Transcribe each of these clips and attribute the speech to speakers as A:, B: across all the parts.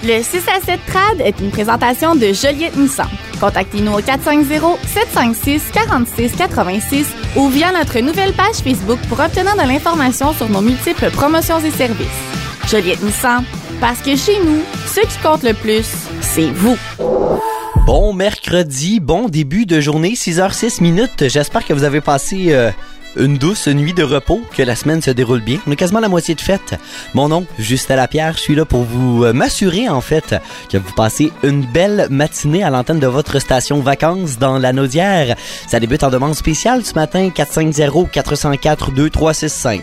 A: Le 6 à 7 Trad est une présentation de Joliette Nissan. Contactez-nous au 450-756-4686 ou via notre nouvelle page Facebook pour obtenir de l'information sur nos multiples promotions et services. Joliette Nissan, parce que chez nous, ce qui compte le plus, c'est vous.
B: Bon mercredi, bon début de journée, 6h06. J'espère que vous avez passé une douce nuit de repos, que la semaine se déroule bien. On est quasiment à la moitié de fête. Mon nom, Justin Lapierre, je suis là pour vous m'assurer en fait que vous passez une belle matinée à l'antenne de votre station Vacances dans la Naudière. Ça débute en demande spéciale ce matin, 450-404-2365,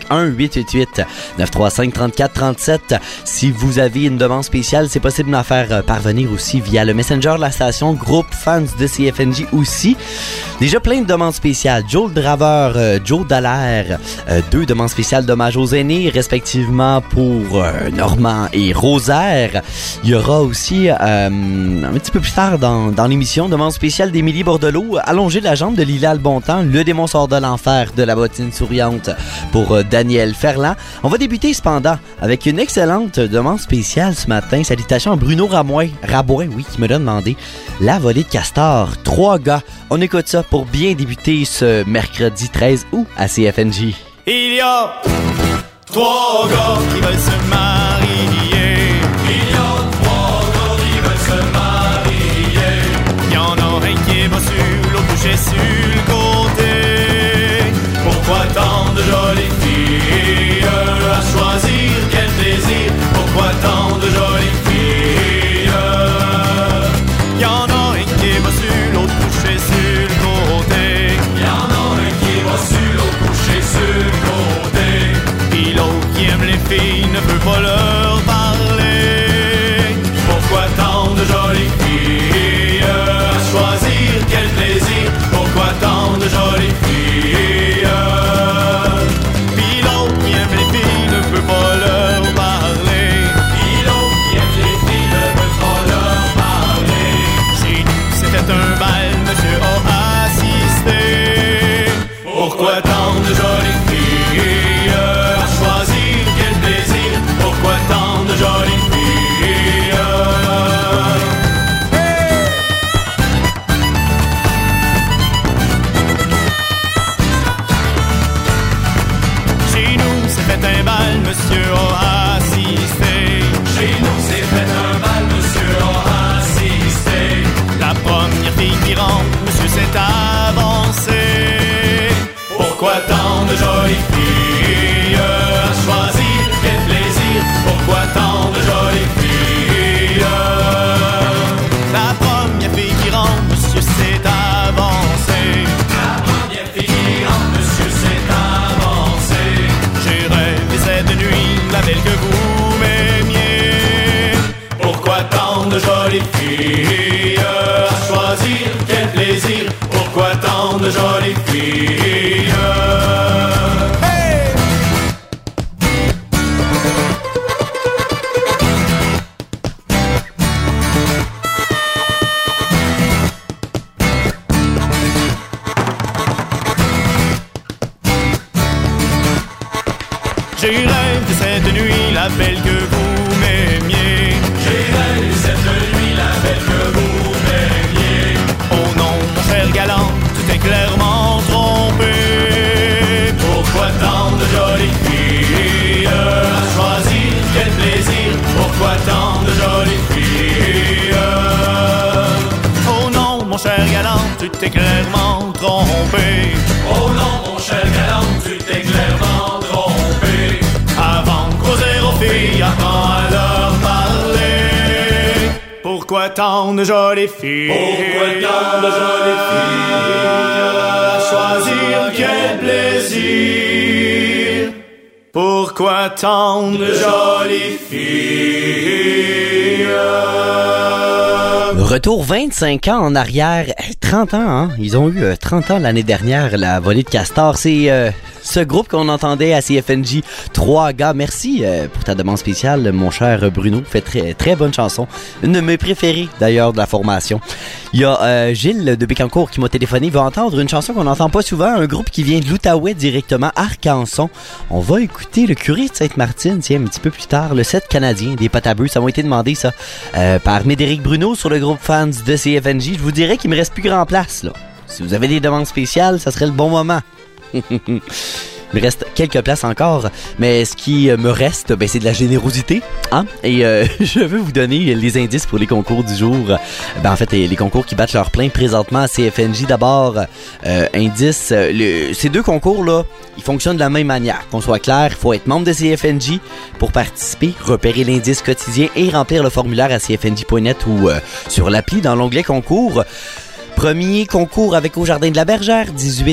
B: 1-888-935-3437. Si vous avez une demande spéciale, c'est possible de m'en faire parvenir aussi via le Messenger de la station, groupe fans de CFNJ aussi. Déjà plein de demandes spéciales. Joe le Draveur, Joe Dallaire, 2 demandes spéciales d'hommage aux aînés, respectivement pour Normand et Rosaire. Il y aura aussi, un petit peu plus tard dans l'émission, demande spéciale d'Émilie Bordelot, allonger la jambe de Lila Bontemps, le démon sort de l'enfer de la bottine souriante pour Daniel Ferland. On va débuter cependant avec une excellente demande spéciale ce matin. Salutations à Bruno Rabouin, oui, qui me l'a demandé. La volée de castor, 3 gars. On écoute ça pour bien débuter ce mercredi 13 août à CFNJ.
C: Il y a 3 gars qui veulent se marier. Il y a 3 gars qui veulent se marier. Il y en a un qui est bas sur l'autre couché sur le côté. Pourquoi tant de jolies filles à choisir? Quel plaisir! Pourquoi tant de jolies filles? Il y en a un qui est bas sur l'autre couché sur le côté. Il y en a un qui est bas sur l'autre couché sur le côté. Puis l'autre qui aime les filles ne peut pas leur parler. Pourquoi tant de jolies filles à choisir? Quel plaisir! Pourquoi tant de jolies filles? Puis l'autre qui aime les filles ne peut pas leur parler. Puis l'autre qui aime les filles ne peut pas leur parler. Chez nous c'était un bal, monsieur a assisté. Pourquoi tant de jolies filles à choisir? Quel plaisir! Pourquoi tant de jolies filles? Hey! Chez nous c'est fait un bal, monsieur a assisté. Chez nous c'est fait un bal, monsieur a assisté. La première fille qui rentre, monsieur s'est avancé. Pourquoi tant de jolies filles à choisir? Quel plaisir! Pourquoi tant de jolies filles? La première fille qui rentre, monsieur s'est avancé. La première fille qui rentre, monsieur s'est avancé. J'ai rêvé cette nuit, la belle que vous m'aimiez. Pourquoi tant de jolies filles à choisir? Quel plaisir! Pourquoi tant de jolies filles? Hey! J'ai rêvé cette nuit, la belle que vous m'aimiez. J'ai rêvé cette nuit, la belle que vous m'aimiez. Oh non, mon cher galant, tu t'es clairement trompé. Pourquoi tant de jolies filles à choisir? Quel plaisir! Pourquoi tant de jolies filles? Oh non, mon cher galant, tu t'es clairement trompé. Oh non, mon cher galant, tu t'es clairement trompé. Avant de causer aux filles, apprends à leur parler. Pourquoi tant de jolies filles? Pourquoi tant de jolies filles à choisir? Quel plaisir! Pourquoi tant de jolies filles?
B: Retour 25 ans en arrière, 30 ans, hein? Ils ont eu 30 ans l'année dernière, la volée de castor. C'est ce groupe qu'on entendait à CFNJ, 3 gars. Merci pour ta demande spéciale, mon cher Bruno. Fait très, très bonne chanson. Une de mes préférées, d'ailleurs, de la formation. Il y a Gilles de Bécancour qui m'a téléphoné. Il va entendre une chanson qu'on n'entend pas souvent. Un groupe qui vient de l'Outaouais directement, Arcanson. On va écouter le curé de Sainte-Martine, tiens, un petit peu plus tard. Le set canadien des pâtes à bœufs. Ça m'a été demandé, ça, par Médéric Bruno sur le groupe fans de CFNJ. Je vous dirais qu'il me reste plus grand place, là. Si vous avez des demandes spéciales, ça serait le bon moment. Il me reste quelques places encore, mais ce qui me reste, c'est de la générosité. Hein? Et je veux vous donner les indices pour les concours du jour. En fait, les concours qui battent leur plein présentement à CFNJ. D'abord, indice, ces deux concours-là, ils fonctionnent de la même manière. Qu'on soit clair, il faut être membre de CFNJ pour participer, repérer l'indice quotidien et remplir le formulaire à cfnj.net ou sur l'appli dans l'onglet concours. Premier concours avec Au Jardin de la Bergère,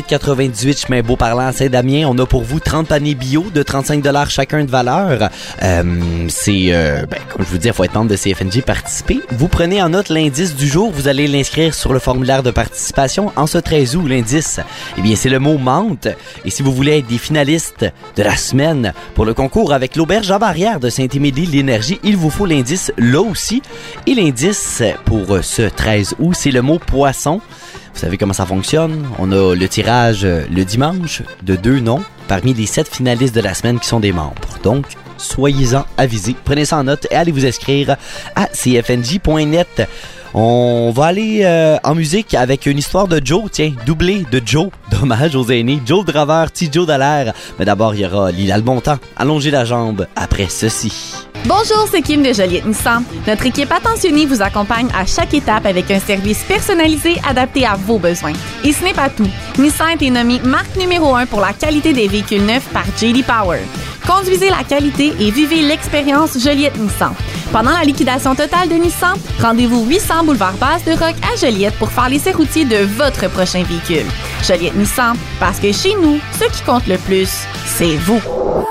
B: 1898 chemin Beauparlant à Saint-Damien. On a pour vous 30 paniers bio de 35$ chacun de valeur. Comme je vous dis, il faut être membre de CFNJ, participer. Vous prenez en note l'indice du jour. Vous allez l'inscrire sur le formulaire de participation. En ce 13 août, l'indice, c'est le mot menthe. Et si vous voulez être des finalistes de la semaine pour le concours avec l'Auberge en Barrière de Saint-Émilie, l'énergie, il vous faut l'indice là aussi. Et l'indice pour ce 13 août, c'est le mot poisson. Vous savez comment ça fonctionne. On a le tirage le dimanche de 2 noms parmi les 7 finalistes de la semaine qui sont des membres. Donc, soyez-en avisés. Prenez ça en note et allez vous inscrire à cfnj.net. On va aller en musique avec une histoire de Joe, tiens, doublé de Joe. Dommage aux aînés. Joe le Draveur, petit Joe Dallaire. Mais d'abord, il y aura Lila le Bontemps. Allongez la jambe après ceci.
A: Bonjour, c'est Kim de Joliette Nissan. Notre équipe attentionnée vous accompagne à chaque étape avec un service personnalisé adapté à vos besoins. Et ce n'est pas tout. Nissan a été nommé marque numéro 1 pour la qualité des véhicules neufs par J.D. Power. Conduisez la qualité et vivez l'expérience Joliette Nissan. Pendant la liquidation totale de Nissan, rendez-vous 800 boulevard Basse-de-Roc à Joliette pour faire l'essai routier de votre prochain véhicule. Joliette Nissan, parce que chez nous, ce qui compte le plus, c'est vous.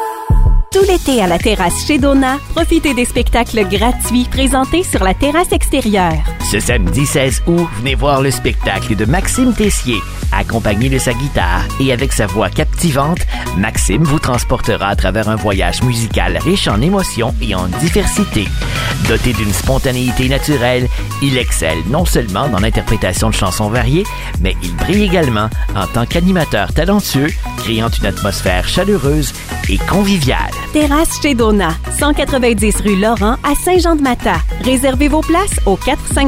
D: Tout l'été à la terrasse chez Donna, profitez des spectacles gratuits présentés sur la terrasse extérieure.
E: Ce samedi 16 août, venez voir le spectacle de Maxime Tessier. Accompagné de sa guitare et avec sa voix captivante, Maxime vous transportera à travers un voyage musical riche en émotions et en diversité. Doté d'une spontanéité naturelle, il excelle non seulement dans l'interprétation de chansons variées, mais il brille également en tant qu'animateur talentueux, créant une atmosphère chaleureuse et conviviale.
D: Terrasse chez Donna, 190 rue Laurent à Saint-Jean-de-Mata. Réservez vos places au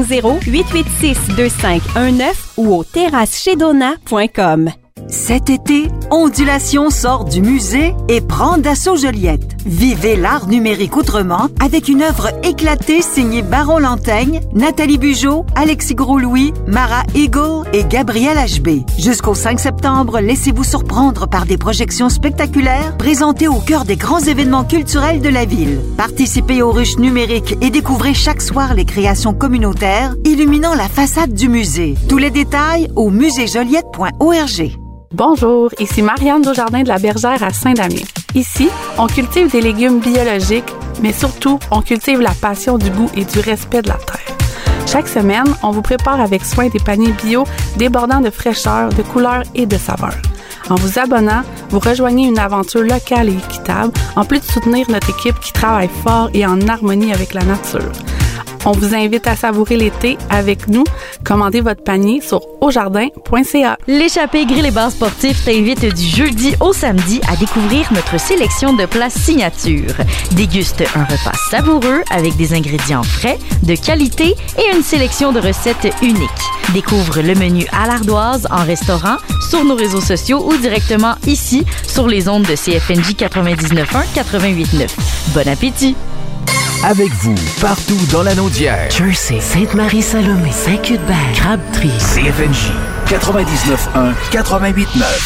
D: 450-886-2519 ou au terrassechezdonna.com.
F: Cet été, Ondulation sort du musée et prend d'assaut Joliette. Vivez l'art numérique autrement avec une œuvre éclatée signée Baron Lantaigne, Nathalie Bugeaud, Alexis Gros-Louis, Mara Eagle et Gabriel HB. Jusqu'au 5 septembre, laissez-vous surprendre par des projections spectaculaires présentées au cœur des grands événements culturels de la ville. Participez aux ruches numériques et découvrez chaque soir les créations communautaires illuminant la façade du musée. Tous les détails au muséejoliette.org.
G: Bonjour, ici Marianne Desjardins de la Bergère à Saint-Damien. Ici, on cultive des légumes biologiques, mais surtout, on cultive la passion du goût et du respect de la terre. Chaque semaine, on vous prépare avec soin des paniers bio débordant de fraîcheur, de couleurs et de saveurs. En vous abonnant, vous rejoignez une aventure locale et équitable, en plus de soutenir notre équipe qui travaille fort et en harmonie avec la nature. On vous invite à savourer l'été avec nous. Commandez votre panier sur aujardin.ca.
H: L'échappée Grill et Bar Sportif t'invite du jeudi au samedi à découvrir notre sélection de plats signature. Déguste un repas savoureux avec des ingrédients frais, de qualité et une sélection de recettes uniques. Découvre le menu à l'ardoise en restaurant, sur nos réseaux sociaux ou directement ici sur les ondes de CFNJ 99.1 88.9. Bon appétit!
I: Avec vous, partout dans la Naudière.
J: Jersey, Sainte-Marie-Salomé, Saint-Cuthbert, Crabtree.
I: CFNJ 99.1 88.9.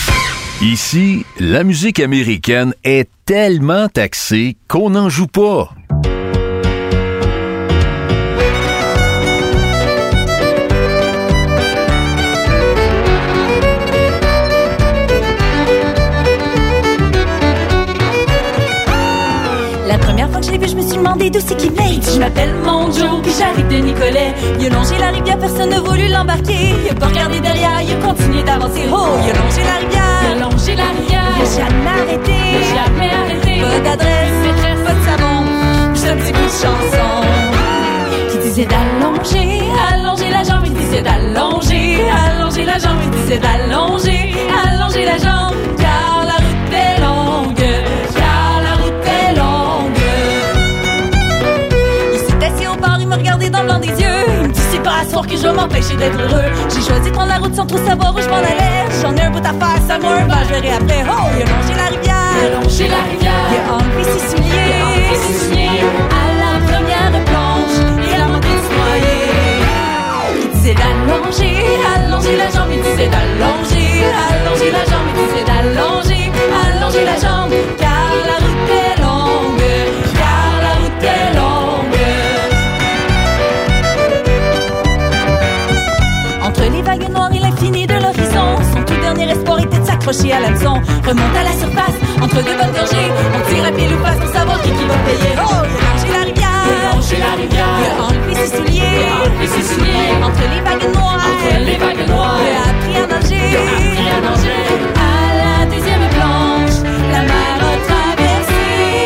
I: Ici, la musique américaine est tellement taxée qu'on n'en joue pas.
D: La première fois que je l'ai vu, je me suis demandé
K: demandé d'où c'est qu'il venait. Il dit, je m'appelle Monjo, puis j'arrive de Nicolet. Il a longé la rivière, personne n'a voulu l'embarquer. Il a pas regardé derrière, il a continué d'avancer. Oh, il a longé la rivière. Il a longé la rivière. Il a jamais arrêté. Il a jamais arrêté. Pas d'adresse, maîtresse, pas de savon. Juste un petit bout de chanson qui disait d'allonger, allonger la jambe. Il disait d'allonger, allonger la jambe. Il disait d'allonger, allonger la jambe. Car la route est longue, car la route est longue. Il s'est assis au bord, il m'a regardé dans le blanc des yeux. Il me dit c'est pas à soir que je vais m'empêcher d'être heureux. J'ai choisi de prendre la route sans trop savoir où je m'en allais. J'en ai un bout à faire, ça moi un je verrai après. Oh, il a longé la rivière, il a longé la rivière. Il a enlevé ses souliers, il a enlevé ses souliers. À la première planche, il a manqué de se noyer. Il disait d'allonger, allonger la jambe. Il disait d'allonger, allonger la jambe. Il disait d'allonger, allonger la jambe. Car la route est longue, car la route est longue. Entre les vagues noires et l'infini de l'horizon, son tout dernier espoir était de s'accrocher à l'hameçon. Remonte à la surface, entre deux bonnes gorgées, on tire à pile ou face pour savoir qui va payer. Oh, il a longé la rivière, il a longé la rivière. Il a enlevé ses souliers, il a enlevé ses souliers. Entre les vagues noires, entre les vagues noires. Il a appris à nager, il a appris à nager. À la deuxième planche, la mer a traversé.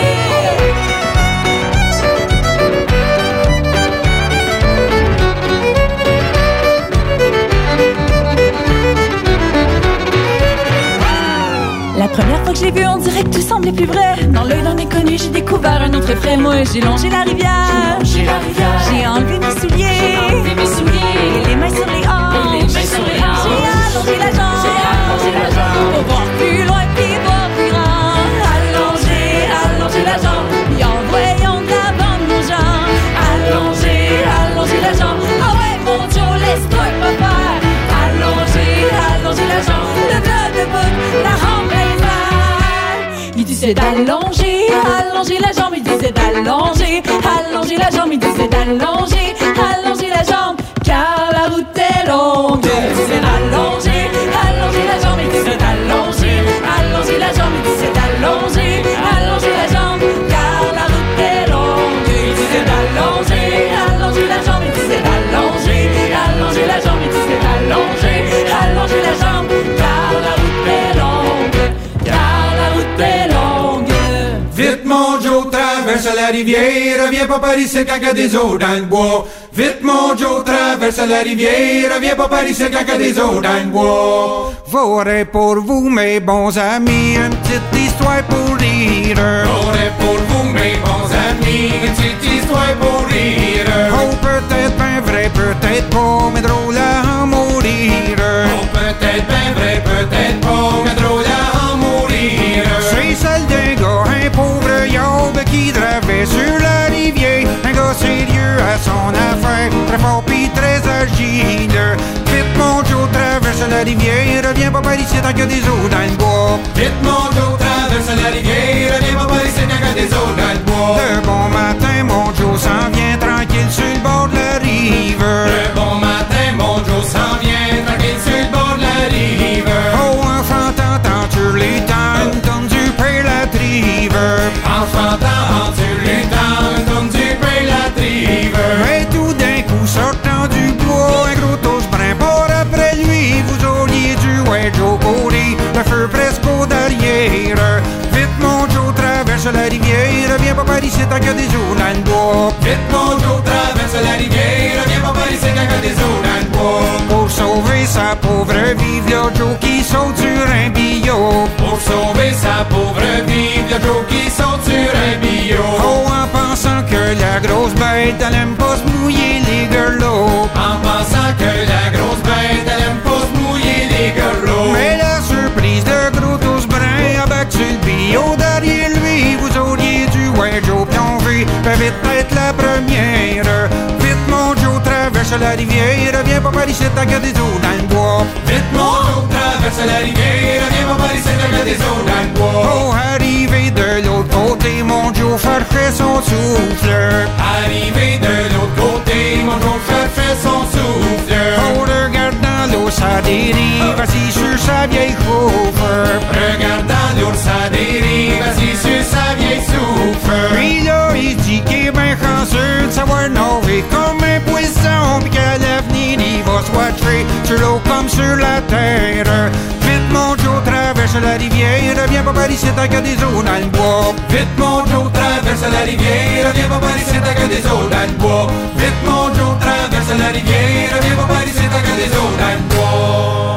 K: La première fois que je l'ai vu, on dirait que tout semblait plus vrai. Dans l'œil d'un inconnu, j'ai découvert un autre effet. Moi, j'ai longé la rivière, j'ai enlevé mes souliers, et les mains sur les hanches, j'ai allongé la jambe, pour voir plus loin puis voir plus grand. Allonger la jambe, et en voyant de la bande nos jambes. Allonger la jambe. Ah ouais, mon Joe, laisse-toi pas faire. Allonger la jambe, le bloc debout, la rampe est vague. Il disait d'allonger, allonger la jambe. Il disait d'allonger, allonger la jambe. Il disait d'allonger, allonger la jambe. Car la route est longue. Il disait d'allonger, allonger la jambe. Il disait d'allonger, allonger la jambe. Il disait d'allonger, allonger la jambe. Car la route est longue. Il disait d'allonger, allonger la jambe. Il disait d'allonger, allonger la jambe. Il disait d'allonger, allonger la jambe. Car la route est longue, car la route est longue.
L: Vite mon Joe, traverse la rivière, viens pas par ici quand y a des eaux dans le bois. Vite mon Joe, traverse la rivière, viens pas par ici quand y a des eaux dans le bois.
M: J'aurai pour vous mes bons amis une petite histoire pour rire.
L: J'aurai pour vous mes bons amis une petite histoire pour rire.
M: Oh, peut-être ben vrai, peut-être pas, mais drôle à en mourir.
L: Oh, peut-être ben vrai, peut-être pas, mais drôle à en mourir.
M: C'est celle d'un gars, un pauvre yob qui traverse sur la rivière. Un gars sérieux à son affaire, très fort pis très agile. Vite mon Joe, traverse la rivière, viens pas par ici tant qu'il y a des eaux dans le bois.
L: Vite mon Joe, traverse la rivière, viens pas par ici tant qu'il y a des eaux dans le bois.
M: Le bon matin, mon Joe s'en vient tranquille sur le bord de la rive.
L: Le bon matin, mon Joe s'en vient tranquille sur le bord de la rive.
M: Oh, enfant, t'entends sur les temps, tourne du père la trive.
L: Enfant, t'entends sur les temps, tourne du père la trive.
M: Mais tout d'un coup, sortant du bois, un gros tos brun part après lui. Vous auriez dû ouais Joe courir, le feu presque au derrière. Vite mon Joe, traverse la rivière, viens pas par ici tant qu'il y a des eaux dans le bois.
L: Vite mon Joe, traverse la rivière, viens pas par ici tant qu'il y a des eaux dans le bois.
M: Pour sauver sa pauvre vie, v'là Joe qui saute sur un billot.
L: Pour sauver sa pauvre vie, v'là Joe qui saute sur un billot.
M: Oh, en pensant que la grosse bête, elle aime pas se mouiller les gueulots.
L: En pensant que la grosse bête, elle aime pas se mouiller les gueulots.
M: Mais la surprise de gros tous bruns a battu le billot derrière lui. Vous auriez dû ouais Joe plomber, peut vite être la première. Vite mon Joe, traverse la rivière, viens pas par ici tant qu'il y a des eaux dans le bois.
L: Vite mon Joe, traverse la rivière, viens pas par ici tant qu'il y a des eaux dans le bois.
M: Oh, arrivé de l'autre côté, mon Joe cherchait son souffle.
L: Arrivé de l'autre côté, mon Joe cherchait son souffle.
M: Oh, regardant l'eau ça dérive, assis sur sa vieille chauffe.
L: Regardant l'ours à dérive, assis sur sa vieille souffle.
M: Puis là, il dit qu'il est bien un Noé comme un poisson, puis qu'à l'avenir il va se watcher sur l'eau comme sur la terre. Vite mon Joe, traverse la rivière, viens pas par ici, t'as que des eaux dans le bois.
L: Vite mon Joe, traverse la rivière, viens pas par ici, t'as que des eaux dans le bois. Vite mon Joe, traverse la rivière, viens pas par ici, t'as que des eaux dans le bois.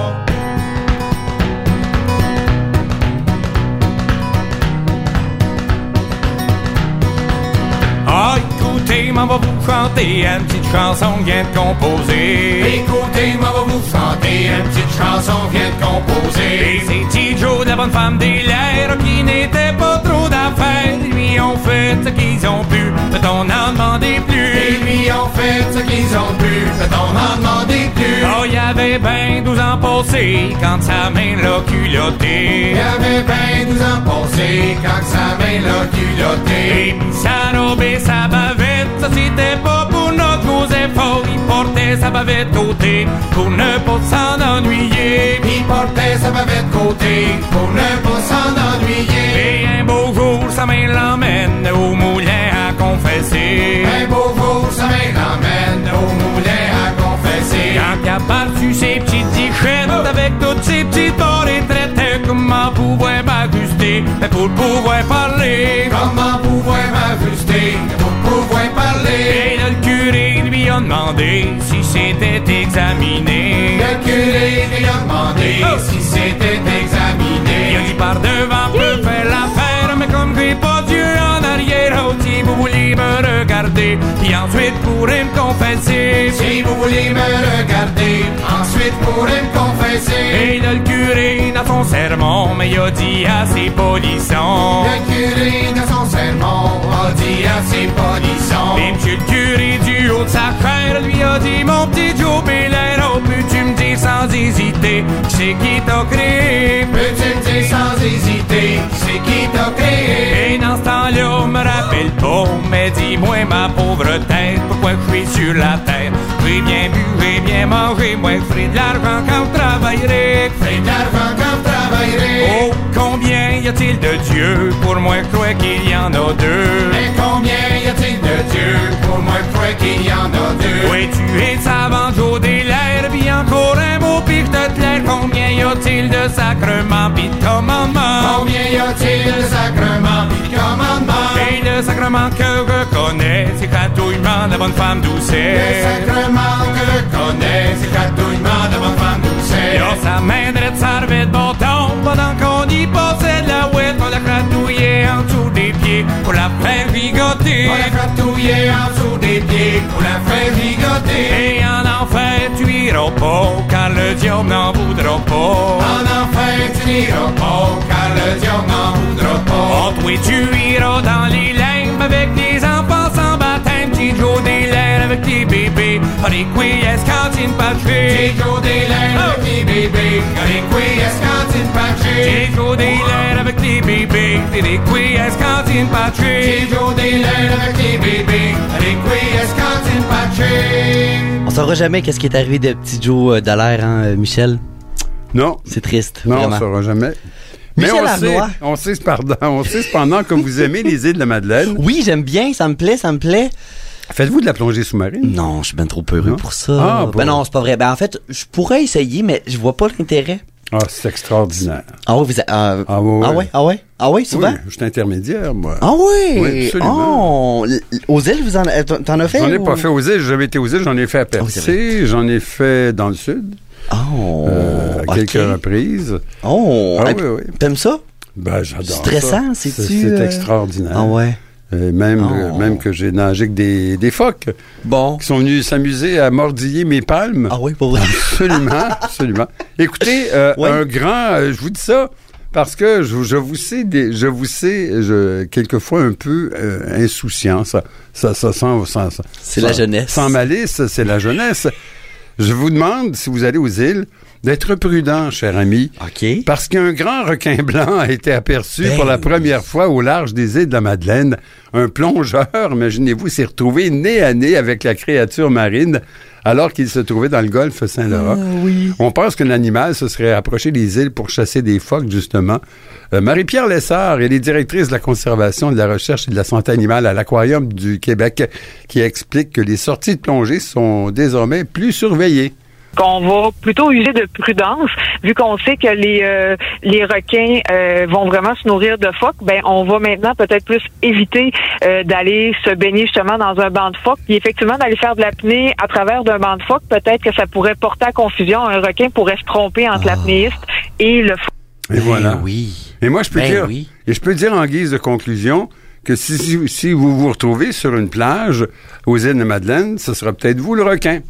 C: Ah, écoutez, m'en va vous chanter une petite chanson vient de composer.
L: Écoutez, m'en va vous chanter une petite chanson vient de composer.
C: Et c'est Tidjo de la bonne femme des lairs qui n'était pas trop d'affaires. Lui ont fait ce qu'ils ont pu, peut-on en demander plus.
L: Et lui ont fait ce qu'ils ont pu, peut-on en demander plus.
C: Oh, il y avait ben 12 ans passés quand sa main l'a culotté.
L: Il y avait ben 12 ans passés quand sa main l'a culotté.
C: Et puis sa robe et sa bavette, ça c'était pas pour notre gros effort. Il portait sa bavette côté pour ne pas s'en ennuyer.
L: Il portait sa bavette côté pour ne pas s'en ennuyer.
C: Et un beau jour, sa main l'emmène au moulin à confesser.
L: Un beau jour, sa main l'emmène au moulin à confesser.
C: Quand il a parti ses petites dichettes avec toutes ses petites barres et traites, comment pouvoir m'ajuster pour pouvoir parler?
L: Comment pouvoir m'ajuster pour pouvoir parler?
C: Et le curé lui a demandé si c'était examiné.
L: Le curé lui a demandé si c'était examiné.
C: Il a dit par devant peut faire l'affaire, mais comme j'ai pas Dieu en arrière, oh, si vous voulez me regarder, puis ensuite pourrez me confesser.
L: Si vous voulez me regarder, ensuite pourrez me confesser.
C: Et le curé dans son sermon, mais il a dit assez polisson.
L: Le curé dans son sermon a dit assez polisson.
C: Et monsieur le curé du haut de sa chaire lui a dit mon petit Joe Belair, oh, peux-tu me dire sans hésiter qui c'est qui t'a créé?
L: Peux-tu me dire sans hésiter qui c'est qui t'a créé?
C: Et dans ce temps-là, me rappelle pas, mais dis-moi ma pauvre tête, pourquoi je suis sur la terre? J'ai bien bu, j'ai bien mangé, moi je ferai de l'argent quand je travaillerai.
L: Ferai de l'argent quand je travaillerai.
C: Oh, combien y a-t-il de Dieu? Pour moi je crois qu'il y en a deux.
L: Mais combien y a-t-il de Dieu? Pour moi je crois qu'il y en a deux.
C: Oui, tu es savant Joe Delair, puis encore un mot pis je te claire. Combien y a-t-il de sacrements pis de commandements?
L: Combien y a-t-il de sacrements pis de commandements?
C: Et le sacrement que je connais, c'est chatouillement de la bonne femme doucet.
L: Le sacrement que je connais, c'est chatouillement de la bonne femme doucet.
C: Y'a sa main droite servait de bâton, pendant qu'on y passait de la ouette, on la chatouillait en dessous des pieds pour la faire gigoter.
L: On la chatouillait en dessous des pieds pour la faire gigoter.
C: Et en enfer tu iras pas, car le diable n'en voudra pas.
L: En enfer tu n'iras pas, car le diable n'en voudra pas.
C: Oh, toi tu iras dans les limbes avec les enfants sans baptême, petit Joe Delair avec les bébés, requies cantine patrie.
L: Petit Joe Delair avec les bébés, requies cantine patrie.
C: Petit Joe Delair avec les bébés, requies cantine patrie.
L: Petit Joe Delair avec les bébés, requies cantine patrie.
B: On saura jamais qu'est-ce qui est arrivé de petit Joe Dallaire, hein, Michel?
N: Non.
B: C'est triste,
N: non,
B: vraiment.
N: On saura jamais. Mais on sait cependant que vous aimez les îles de la Madeleine.
B: Oui, j'aime bien, ça me plaît.
N: Faites-vous de la plongée sous-marine?
B: Non, je suis bien trop peureux pour ça.
N: Ah, bon.
B: Ben non, c'est pas vrai. Ben en fait, je pourrais essayer, mais je vois pas l'intérêt.
N: Ah, c'est extraordinaire.
B: Ah oui, Ah oui, souvent?
N: Oui, je suis intermédiaire, moi.
B: Ah oui?
N: Oui, absolument.
B: Oh, aux îles, t'en as fait?
N: J'en ai pas fait aux îles, j'avais été aux îles, j'en ai fait à Percé, j'en ai fait dans le sud. À quelques reprises.
B: Oh,
N: ah, oui.
B: T'aimes ça?
N: Ben, j'adore ça.
B: Stressant, c'est-tu?
N: C'est extraordinaire.
B: Ah ouais.
N: Même que j'ai nagé avec des phoques.
B: Bon.
N: Qui sont venus s'amuser à mordiller mes palmes.
B: Ah oui, pour vrai.
N: Absolument. Écoutez, un grand, je vous dis ça parce que je vous sais quelquefois un peu insouciant. Ça
B: c'est la jeunesse.
N: Sans malice, c'est la jeunesse. Je vous demande, si vous allez aux îles, d'être prudent, cher ami.
B: OK.
N: Parce qu'un grand requin blanc a été aperçu pour la première fois au large des îles de la Madeleine. Un plongeur, imaginez-vous, s'est retrouvé nez à nez avec la créature marine alors qu'il se trouvait dans le golfe Saint-Laurent.
B: Oui.
N: On pense que l'animal se serait approché des îles pour chasser des phoques, justement. Marie-Pierre Lessard, elle est directrice de la conservation, de la recherche et de la santé animale à l'Aquarium du Québec, qui explique que les sorties de plongée sont désormais plus surveillées.
O: Qu'on va plutôt user de prudence, vu qu'on sait que les requins vont vraiment se nourrir de phoques, ben on va maintenant peut-être plus éviter d'aller se baigner justement dans un banc de phoques, puis effectivement d'aller faire de l'apnée à travers d'un banc de phoques, peut-être que ça pourrait porter à confusion. Un requin pourrait se tromper entre l'apnéiste et le phoque.
N: Et voilà.
B: Oui.
N: Et moi, je peux dire en guise de conclusion que si vous vous retrouvez sur une plage aux îles de Madeleine, ce sera peut-être vous le requin.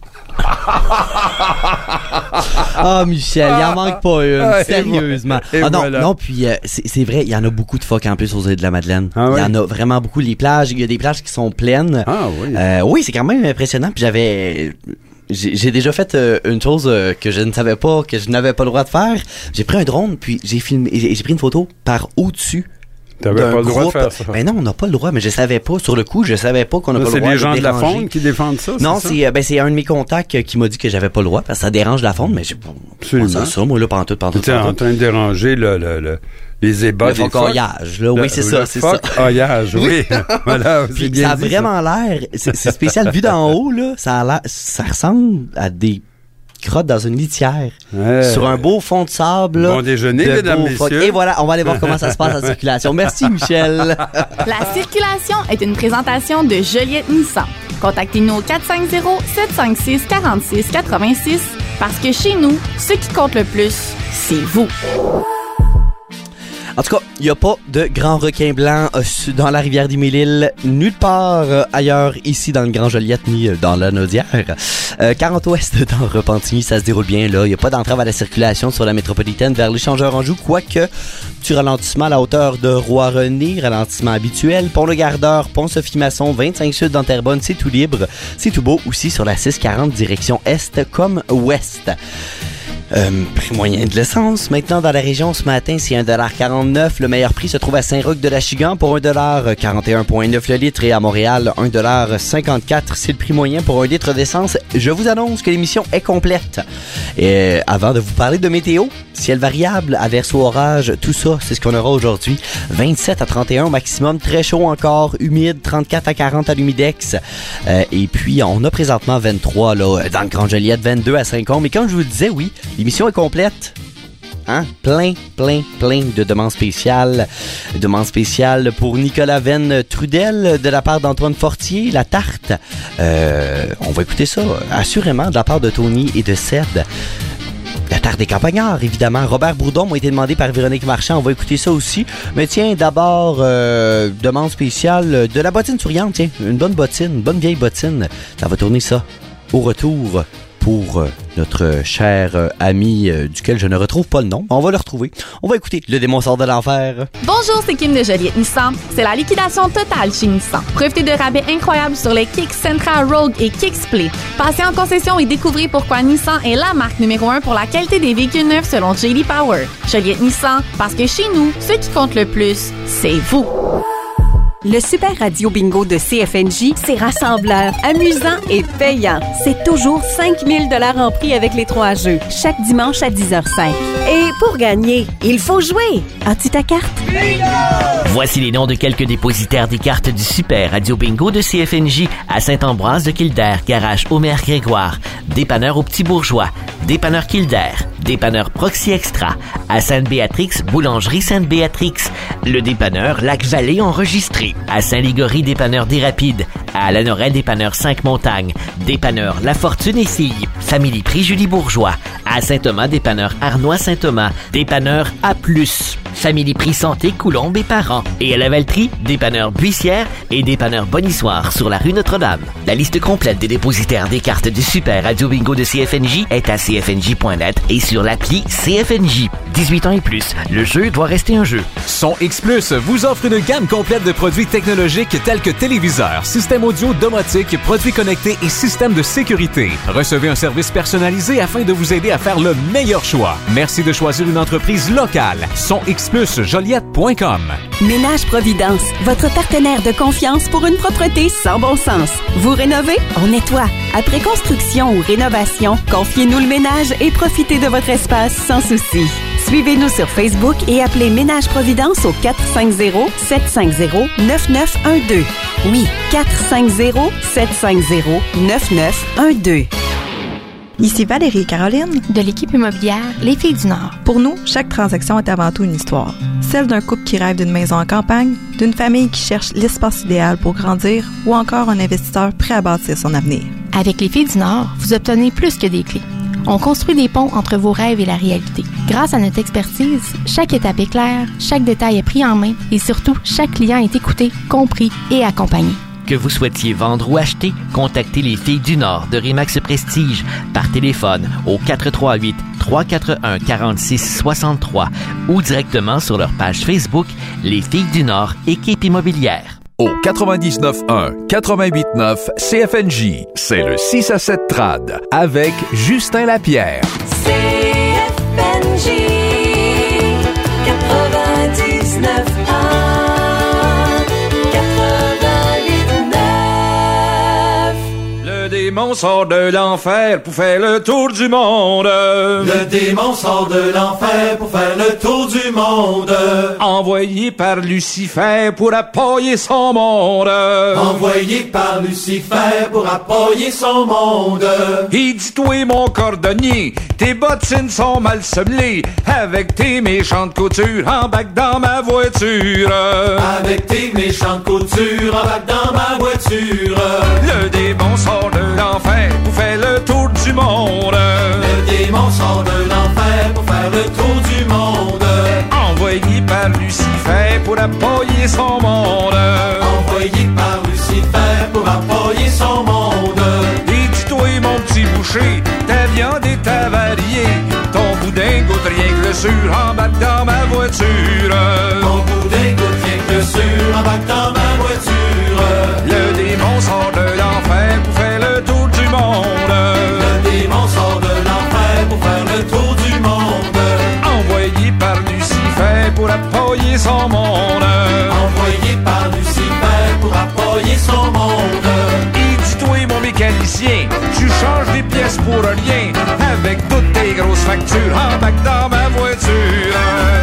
B: Ah, Michel, il en manque pas une, sérieusement. Non, puis c'est vrai, il y en a beaucoup de phoques en plus aux îles de la Madeleine. Il y en a vraiment beaucoup. Les plages, il y a des plages qui sont pleines.
N: Ah oui.
B: Oui, c'est quand même impressionnant. Puis j'ai déjà fait une chose que je ne savais pas, que je n'avais pas le droit de faire. J'ai pris un drone, puis j'ai filmé, j'ai pris une photo par au-dessus.
N: T'avais pas le droit de faire ça.
B: Ben non, on n'a pas le droit, mais je savais pas. Sur le coup, je savais pas qu'on n'a pas le droit de déranger.
N: C'est les gens de la faune qui défendent ça?
B: Non, c'est un de mes contacts qui m'a dit que j'avais pas le droit, parce que ça dérange la faune, mais j'ai pas
N: absolument
B: ça, moi, là, pantoute.
N: T'étais en train de déranger les ébats
B: des phoques. Le phoque-oeillage, là. Oui, c'est ça, c'est ça.
N: Le phoque-oeillage, oui. Voilà, c'est bien
B: ça a
N: dit,
B: vraiment l'air, c'est spécial. Vu d'en haut, là, ça ressemble à des crottes dans une litière. Sur un beau fond de sable.
N: Bon déjeuner, mesdames, messieurs.
B: Et voilà, on va aller voir comment ça se passe en circulation. Merci, Michel.
A: La circulation est une présentation de Joliette Nissan. Contactez-nous au 450-756-4686 parce que chez nous, ce qui compte le plus, c'est vous.
B: En tout cas, il n'y a pas de grand requin blanc dans la rivière des Mille-Îles, nulle part ailleurs ici dans le Grand Joliette ni dans la Naudière. 40 ouest dans Repentigny, ça se déroule bien là. Il n'y a pas d'entrave à la circulation sur la métropolitaine vers l'échangeur Anjou, quoique petit ralentissement à la hauteur de Roi-René, ralentissement habituel. Pont-le-Gardeur, Pont-Sophie-Masson, 25 sud dans Terrebonne, c'est tout libre. C'est tout beau aussi sur la 640 direction est comme ouest. Prix moyen de l'essence. Maintenant, dans la région, ce matin, c'est 1,49 $. Le meilleur prix se trouve à Saint-Roch-de-l'Achigan pour 1,41,9 $ le litre et à Montréal, 1,54 $. C'est le prix moyen pour un litre d'essence. Je vous annonce que l'émission est complète. Et avant de vous parler de météo, ciel variable, averse ou orage, tout ça, c'est ce qu'on aura aujourd'hui. 27 à 31 maximum, très chaud encore, humide, 34 à 40 à l'humidex. Et puis, on a présentement 23 là, dans le Grand Joliette, 22 à Saint-Côme. Mais comme je vous le disais, oui, l'émission est complète. Hein? Plein de demandes spéciales. Demande spéciale pour Nicolas Venn Trudel de la part d'Antoine Fortier, la tarte. On va écouter ça, assurément, de la part de Tony et de Ced. La tarte des campagnards, évidemment. Robert Bourdon m'a été demandé par Véronique Marchand. On va écouter ça aussi. Mais tiens, d'abord, demande spéciale de la bottine souriante. Tiens, une bonne bottine, une bonne vieille bottine. Ça va tourner ça au retour pour notre cher ami duquel je ne retrouve pas le nom. On va le retrouver. On va écouter Le démon sort de l'enfer.
A: Bonjour, c'est Kim de Joliette Nissan. C'est la liquidation totale chez Nissan. Profitez de rabais incroyables sur les Kicks Sentra, Rogue et Kicks Play. Passez en concession et découvrez pourquoi Nissan est la marque numéro 1 pour la qualité des véhicules neufs selon J.D. Power. Joliette Nissan, parce que chez nous, ce qui compte le plus, c'est vous.
D: Le Super Radio Bingo de CFNJ, c'est rassembleur, amusant et payant. C'est toujours 5 000 $ en prix avec les 3 jeux, chaque dimanche à 10h05. Et pour gagner, il faut jouer. As-tu ta carte? Bingo!
E: Voici les noms de quelques dépositaires des cartes du Super Radio Bingo de CFNJ à Saint-Ambroise de Kildare, Garage Omer Grégoire, Dépanneur au Petit Bourgeois, Dépanneur Kildare, Dépanneur Proxy Extra, à Sainte-Béatrix, Boulangerie Sainte-Béatrix, le Dépanneur Lac-Vallée enregistré, à Saint-Ligory, Dépanneur des Rapides, à Lanoraie, Dépanneur 5 Montagnes, Dépanneur La Fortune et Filles, Famille Prix Julie Bourgeois, à Saint-Thomas, Dépanneur Arnois Saint-Thomas, Dépanneur A+. Family Prix Santé, Coulombe et Parents. Et à Lavaltrie, dépanneur Buissière et dépanneur Bonissoire sur la rue Notre-Dame. La liste complète des dépositaires des cartes du Super Radio Bingo de CFNJ est à cfnj.net et sur l'appli CFNJ. 18 ans et plus, le jeu doit rester un jeu.
P: Son X Plus vous offre une gamme complète de produits technologiques tels que téléviseurs, systèmes audio, domotique, produits connectés et systèmes de sécurité. Recevez un service personnalisé afin de vous aider à faire le meilleur choix. Merci de choisir une entreprise locale. Son X Plus, Joliette.com.
D: Ménage Providence, votre partenaire de confiance pour une propreté sans bon sens. Vous rénovez? On nettoie. Après construction ou rénovation, confiez-nous le ménage et profitez de votre espace sans souci. Suivez-nous sur Facebook et appelez Ménage Providence au 450-750-9912. Oui, 450-750-9912.
Q: Ici Valérie et Caroline
R: de l'équipe immobilière Les Filles du Nord.
Q: Pour nous, chaque transaction est avant tout une histoire. Celle d'un couple qui rêve d'une maison en campagne, d'une famille qui cherche l'espace idéal pour grandir ou encore un investisseur prêt à bâtir son avenir.
R: Avec Les Filles du Nord, vous obtenez plus que des clés. On construit des ponts entre vos rêves et la réalité. Grâce à notre expertise, chaque étape est claire, chaque détail est pris en main et surtout, chaque client est écouté, compris et accompagné.
E: Que vous souhaitiez vendre ou acheter, contactez les Filles du Nord de Remax Prestige par téléphone au 438-341-4663 ou directement sur leur page Facebook Les Filles du Nord, équipe immobilière.
I: Au 99.1, 88.9 CFNJ, c'est le 6 à 7 trad avec Justin Lapierre.
K: CFNJ 99.1.
C: Le démon sort de l'enfer pour faire le tour du monde.
S: Le démon sort de l'enfer pour faire le tour du monde.
C: Envoyé par Lucifer pour appuyer son monde.
S: Envoyé par Lucifer pour appuyer son monde.
C: Il dit toi mon cordonnier, tes bottines sont mal semblées. Avec tes méchantes coutures, embarque dans ma voiture.
S: Avec tes méchantes coutures, embarque dans ma voiture.
C: Le démon sort de l'enfer pour faire le tour du monde.
S: Le démon sort de l'enfer pour faire le tour du monde.
C: Envoyé par Lucifer pour appuyer son monde.
S: Envoyé par Lucifer pour appuyer son monde.
C: Et dis-toi mon petit boucher, ta viande est avariée. Ton boudin goûte rien que le sûr, embarque dans ma voiture.
S: Ton boudin goûte rien que le sûr, embarque dans ma voiture.
C: Le démon sort de l'enfer pour faire le tour du monde.
S: Le démon sort de l'enfer pour faire le tour du monde.
C: Envoyé par Lucifer pour appuyer son monde.
S: Envoyé par Lucifer pour appuyer son monde.
C: Et dis-toi mon mécanicien, tu changes des pièces pour rien. Avec toutes tes grosses factures, embarque dans ma voiture.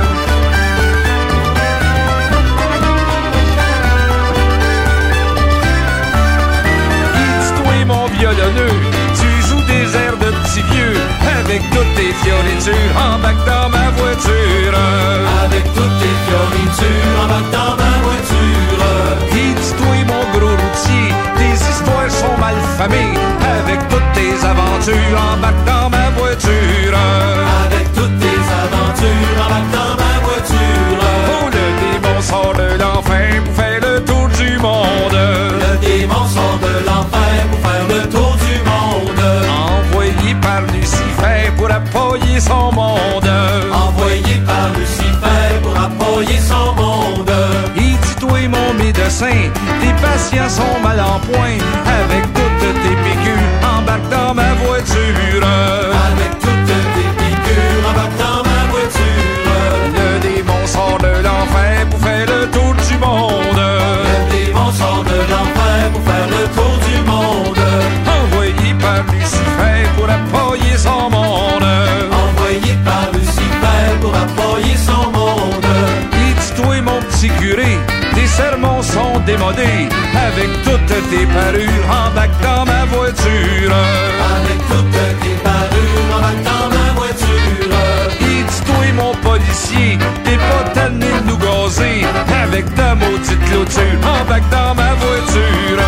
C: Mon violonneux, tu joues des airs de petits vieux. Avec toutes tes fioritures, embarque dans ma voiture.
S: Avec toutes tes fioritures, embarque dans ma voiture.
C: Et dis-toi mon gros routier, tes histoires sont mal famées. Avec toutes tes aventures, embarque dans ma voiture.
S: Avec toutes tes aventures, embarque dans ma voiture.
C: Oh, le démon sort de l'enfer pour faire le tour du monde.
S: Le démon sort de l'enfer pour faire le tour du monde.
C: Envoyé par Lucifer pour appuyer son monde.
S: Envoyé par Lucifer pour appuyer son monde.
C: Et dis-toi mon médecin, tes patients sont mal en point. Avec toutes tes piqûres, embarque dans ma voiture.
S: Avec toutes tes piqûres, embarque dans ma voiture.
C: Le démon sort de l'enfer pour faire le tour du monde.
S: Le démon sort de l'enfer pour faire le tour du monde.
C: Envoyé par Lucifer pour appuyer son monde.
S: Envoyé par Lucifer pour appuyer son monde.
C: Et dis-toi mon petit curé, tes sermons sont démodés. Avec toutes tes parures, embarque dans ma voiture.
S: Avec toutes tes parures, embarque dans ma voiture.
C: Et dis-toi mon policier, t'es pas tanné de nous gazer. Avec ta maudite clôture, embarque dans ma voiture.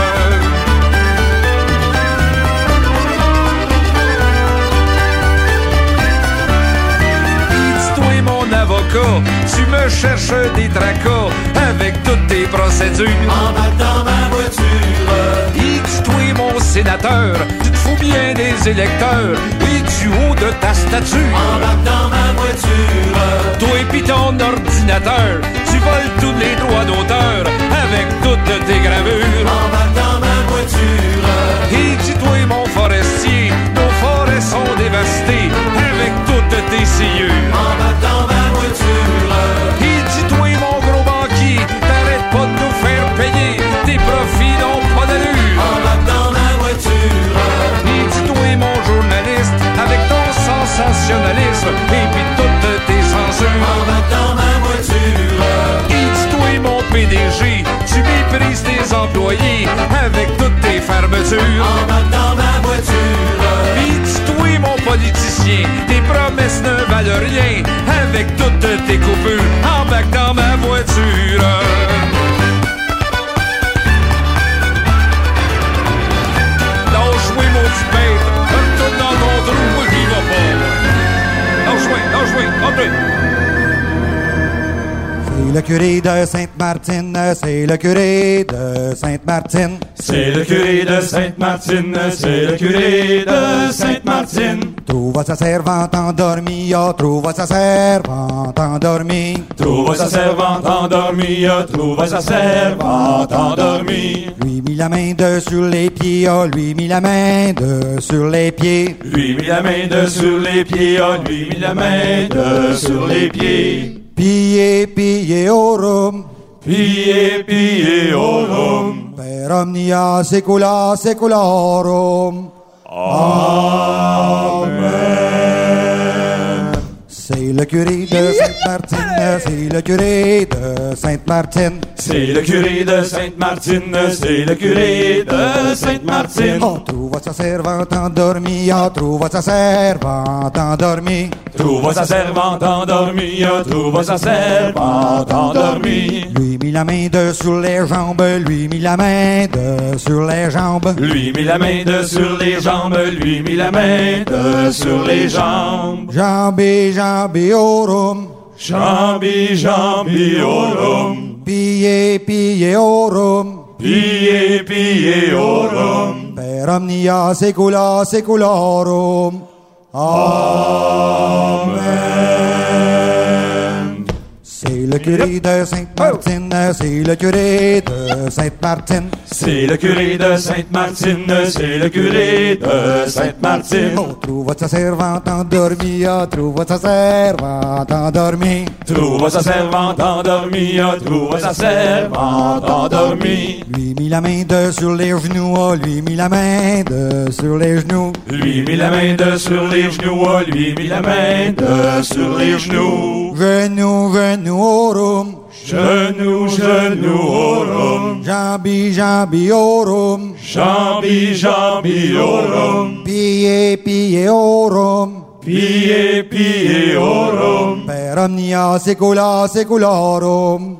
M: cas, tu me cherches des tracas avec toutes tes procédures.
S: Embarque dans ma voiture.
M: Et toi, mon sénateur, tu te fous bien des électeurs et du haut de ta statue.
S: Embarque dans ma voiture.
M: Toi pis ton ordinateur, tu voles tous les droits d'auteur avec toutes tes gravures.
S: Embarque dans ma voiture.
M: Et dis-toi, mon forestier, nos forêts sont dévastées avec toutes tes sciures.
S: Embarque dans ma voiture.
M: Et dis-toi, mon gros banquier, t'arrêtes pas de nous faire payer, tes profits n'ont pas d'allure.
S: Embarque dans ma voiture.
M: Et dis-toi, mon journaliste, avec ton sensationnalisme et puis toutes tes censures.
S: Embarque dans ma voiture.
M: Et dis-toi, mon PDG, tu méprises tes employés avec toutes tes fermetures.
S: Embarque dans ma voiture.
M: Et dis-toi, mon politicien, tes promesses ne valent rien avec toutes tes coupures. Embarque dans ma voiture. Lâche-moi, mon petit bête, retourne dans ton trou, moi j'y vais pas. Lâche-moi, entrez.
T: C'est le curé de Sainte-Martine, c'est le curé de Sainte-Martine.
S: C'est le curé de Sainte-Martine, c'est le curé de Sainte-Martine.
T: Trouve sa servante endormie, trouve sa servante endormie.
S: Trouve sa servante endormie, trouve sa servante endormie.
T: Lui mit la main de sur les pieds, lui mit la main de sur les pieds.
S: Lui mit la main de sur les pieds, lui mit la main de sur les pieds.
T: Pillez orum.
S: Pillez orum.
T: Per omnia secula seculorum.
S: Amen.
T: C'est le curé de Sainte-Martine, c'est le curé de Sainte-Martine.
S: C'est le curé de Sainte-Martine, c'est le curé de Sainte-Martine.
T: On trouve sa servante endormie, on trouve sa servante endormie.
S: Trouve sa servante endormie, trouve sa servante endormie.
T: Lui mit la main de sur les jambes, lui mit la main de sur les jambes.
S: Lui mit la main de sur les jambes, lui mit la main de sur les jambes.
T: Jambiorum.
S: Jambiorum.
T: Pillez-orum.
S: Pillez-orum.
T: Per omnia secula seculorum. Amen. C'est le curé de Sainte-Martine, c'est le curé de Sainte-Martine.
S: C'est le curé de Sainte-Martine, c'est le curé de Sainte-Martine.
T: On trouve sa servante endormie, trouve sa servante endormie.
S: Trouve sa servante endormie, trouve sa servante endormie.
T: Lui mit la main de sur les genoux, lui mit la main de sur les genoux.
S: Lui mit la main de sur les genoux, lui mit la main de sur les genoux.
T: Genouorum.
S: Genouorum.
T: Jambiorum.
S: Jambiorum.
T: Pillez-orum.
S: Pillez-orum.
T: Per omnia secula seculorum.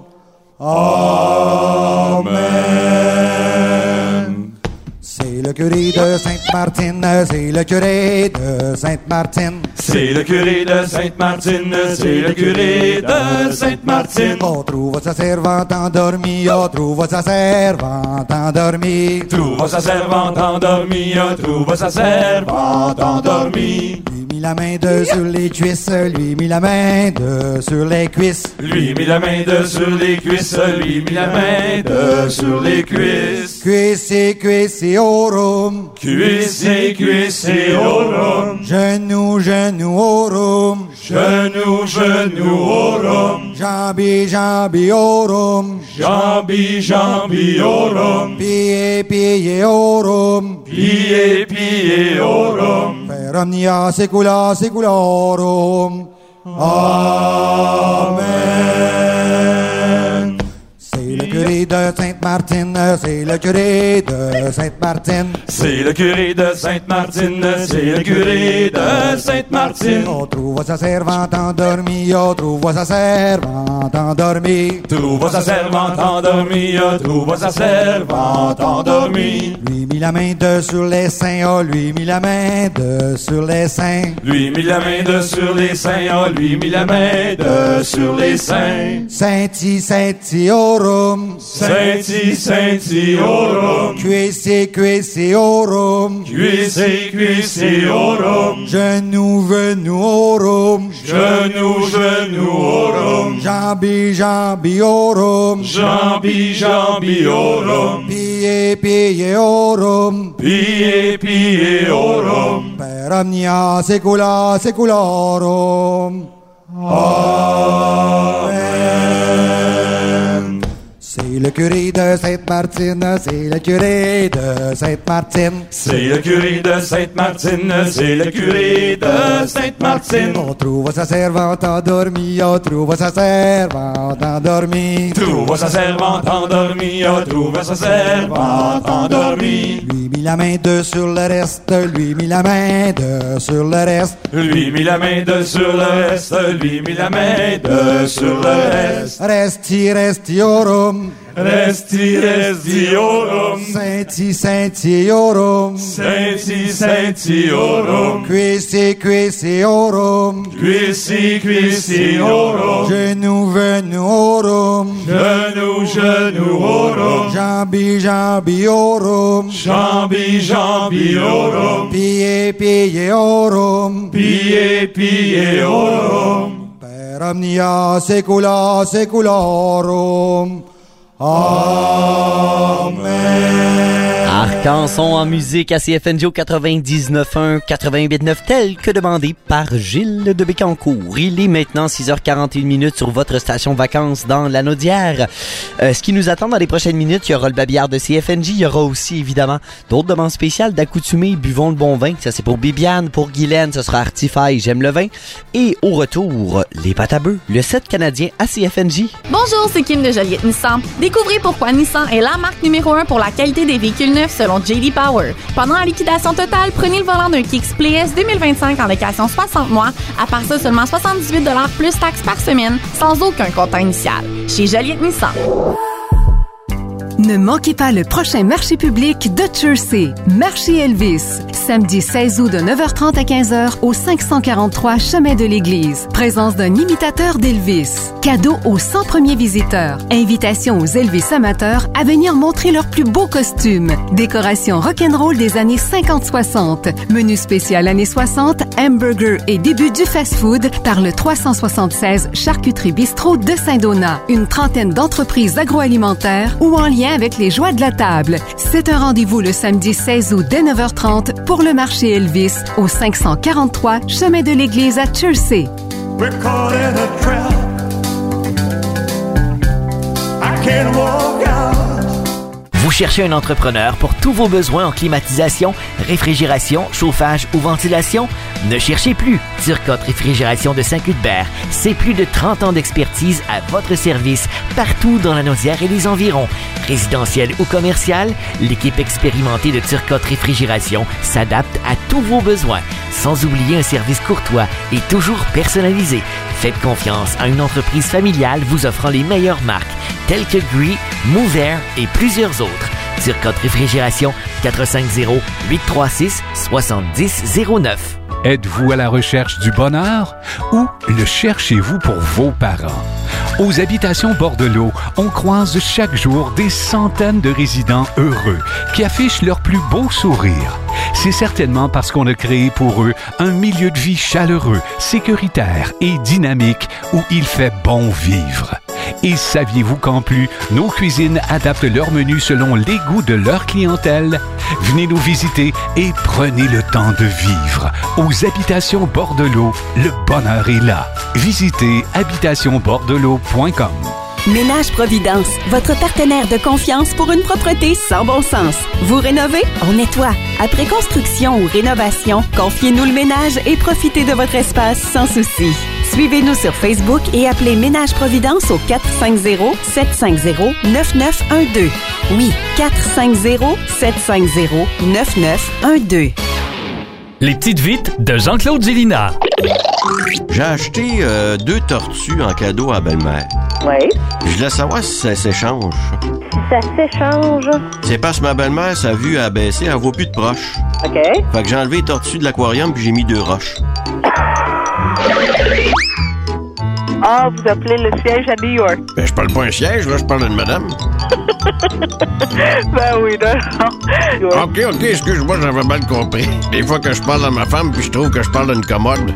S: Amen.
T: C'est le curé de Sainte-Martine, c'est le curé de Sainte-Martine.
S: C'est le curé de Sainte-Martine, c'est le curé de Sainte-Martine.
T: On trouve sa servante endormie, on trouve sa servante endormie.
S: Trouve sa servante endormie, trouve sa servante endormie.
T: Lui mit la main de sur les cuisses, lui mit la main de sur les cuisses.
S: Lui mit la main de sur les cuisses, lui mit la main de sur les cuisses.
T: Cuisseorum.
S: Cuisseorum.
T: Genouorum.
S: Genouorum.
T: Jambiorum.
S: Jambiorum.
T: Pillez-orum.
S: Pillez-orum.
T: Per omnia secula seculorum. Amen. C'est le curé de Sainte-Martine, c'est le curé de Sainte-Martine.
S: C'est le curé de Sainte-Martine, c'est le curé de Sainte-Martine.
T: On trouve sa servante endormie, on trouve sa servante endormie.
S: Trouve sa servante endormie, trouve sa servante endormie.
T: Lui mit la main de sur les seins, oh lui mit la main de sur les seins.
S: Lui mit la main de sur les seins, oh lui mit la main de sur les seins.
T: Sainti, Sainti, orum.
S: Sainti, Sainti, orum.
T: Cuissé, cuissé, orum.
S: Cuissé, cuissé, orum.
T: Genou, genou, orum.
S: Genou, genou, orum.
T: Jambi, jambi, orum.
S: Jambi, jambi, orum.
T: Pied, pied, orum.
S: Pied, pied, orum.
T: Per omnia secula seculorum. Amen. C'est le curé de Sainte-Martine, c'est le curé de Sainte-Martine.
S: C'est le curé de Sainte-Martine, c'est le curé de Sainte-Martine.
T: On trouve sa servante endormie, on trouve sa servante endormie.
S: Trouve sa servante endormie, on trouve sa servante endormie.
T: Lui mit la main de sur le reste, lui mit la main de sur le reste.
S: Lui mit la main de sur le reste, lui mit la main de sur le reste.
T: Resti, resti, orum.
S: Resti, resti, orum.
T: Sainti, Sainti, orum.
S: Sainti, Sainti, orum.
T: Cuissé, cuissé, orum.
S: Cuissé, cuissé, orum.
T: Genou, genou, orum.
S: Genou, genou, orum.
T: Jambi, jambi, orum.
S: Jambi, jambi, orum.
T: Pied, pied, orum.
S: Pied, pied, orum.
T: Per omnia secula seculorum. Amen.
B: Arcanson en musique à CFNJ 99.1, 88.9, tel que demandé par Gilles de Bécancour. Il est maintenant 6h41 sur votre station vacances dans la Naudière. Ce qui nous attend dans les prochaines minutes, il y aura le babillard de CFNJ, il y aura aussi évidemment d'autres demandes spéciales d'accoutumés, buvons le bon vin. Ça c'est pour Bibiane, pour Guylaine, ce sera Artify, j'aime le vin. Et au retour, les pâtes à bœufs, le set canadien à CFNJ.
A: Bonjour, c'est Kim de Joliette Nissan. Découvrez pourquoi Nissan est la marque numéro 1 pour la qualité des véhicules neufs selon J.D. Power. Pendant la liquidation totale, prenez le volant d'un Kicks Play S 2025 en location 60 mois. À part ça, seulement 78$ plus taxes par semaine, sans aucun comptant initial. Chez Joliette Nissan.
U: Ne manquez pas le prochain marché public de Jersey, Marché Elvis, samedi 16 août de 9h30 à 15h au 543 Chemin de l'Église. Présence d'un imitateur d'Elvis. Cadeau aux 100 premiers visiteurs. Invitation aux Elvis amateurs à venir montrer leurs plus beaux costumes. Décoration rock'n'roll des années 50-60. Menu spécial années 60, hamburger et début du fast-food par le 376 Charcuterie Bistrot de Saint-Donat. Une trentaine d'entreprises agroalimentaires ou en lien avec les joies de la table. C'est un rendez-vous le samedi 16 août dès 9h30 pour le marché Elvis au 543 Chemin de l'Église à Jersey.
C: We're caught in a trap. I can't walk out.
E: Vous cherchez un entrepreneur pour tous vos besoins en climatisation, réfrigération, chauffage ou ventilation? Ne cherchez plus. Turcotte Réfrigération de Saint-Cuthbert. C'est plus de 30 ans d'expertise à votre service partout dans la Naudière et les environs. Résidentiel ou commercial, l'équipe expérimentée de Turcotte Réfrigération s'adapte à tous vos besoins, sans oublier un service courtois et toujours personnalisé. Faites confiance à une entreprise familiale vous offrant les meilleures marques, telles que Gree, Move Air et plusieurs autres. Turcotte Réfrigération, 450-836-7009.
V: Êtes-vous à la recherche du bonheur ou le cherchez-vous pour vos parents? Aux Habitations Bordelot, on croise chaque jour des centaines de résidents heureux qui affichent leur plus beau sourire. C'est certainement parce qu'on a créé pour eux un milieu de vie chaleureux, sécuritaire et dynamique où il fait bon vivre. Et saviez-vous qu'en plus, nos cuisines adaptent leur menu selon les goûts de leur clientèle? Venez nous visiter et prenez le temps de vivre. Aux Habitations Bordelot, le bonheur est là. Visitez habitationbordelot.com.
D: Ménage Providence, votre partenaire de confiance pour une propreté sans bon sens. Vous rénovez? On nettoie. Après construction ou rénovation, confiez-nous le ménage et profitez de votre espace sans souci. Suivez-nous sur Facebook et appelez Ménage Providence au 450-750-9912. Oui, 450-750-9912.
F: Les petites vites de Jean-Claude Gélina.
G: J'ai acheté 2 tortues en cadeau à belle-mère.
W: Oui.
G: Je voulais savoir si ça s'échange.
W: Si ça s'échange.
G: C'est parce que ma belle-mère, sa vue a baissé, elle vaut plus de proche.
W: OK.
G: Fait que j'ai enlevé les tortues de l'aquarium puis j'ai mis 2 roches.
W: Ah, vous appelez le siège à New York.
G: Ben, je parle pas un siège, là, je parle d'une madame.
W: Ben oui, non.
G: OK, excuse-moi, j'avais mal compris. Des fois que je parle à ma femme puis je trouve que je parle d'une commode.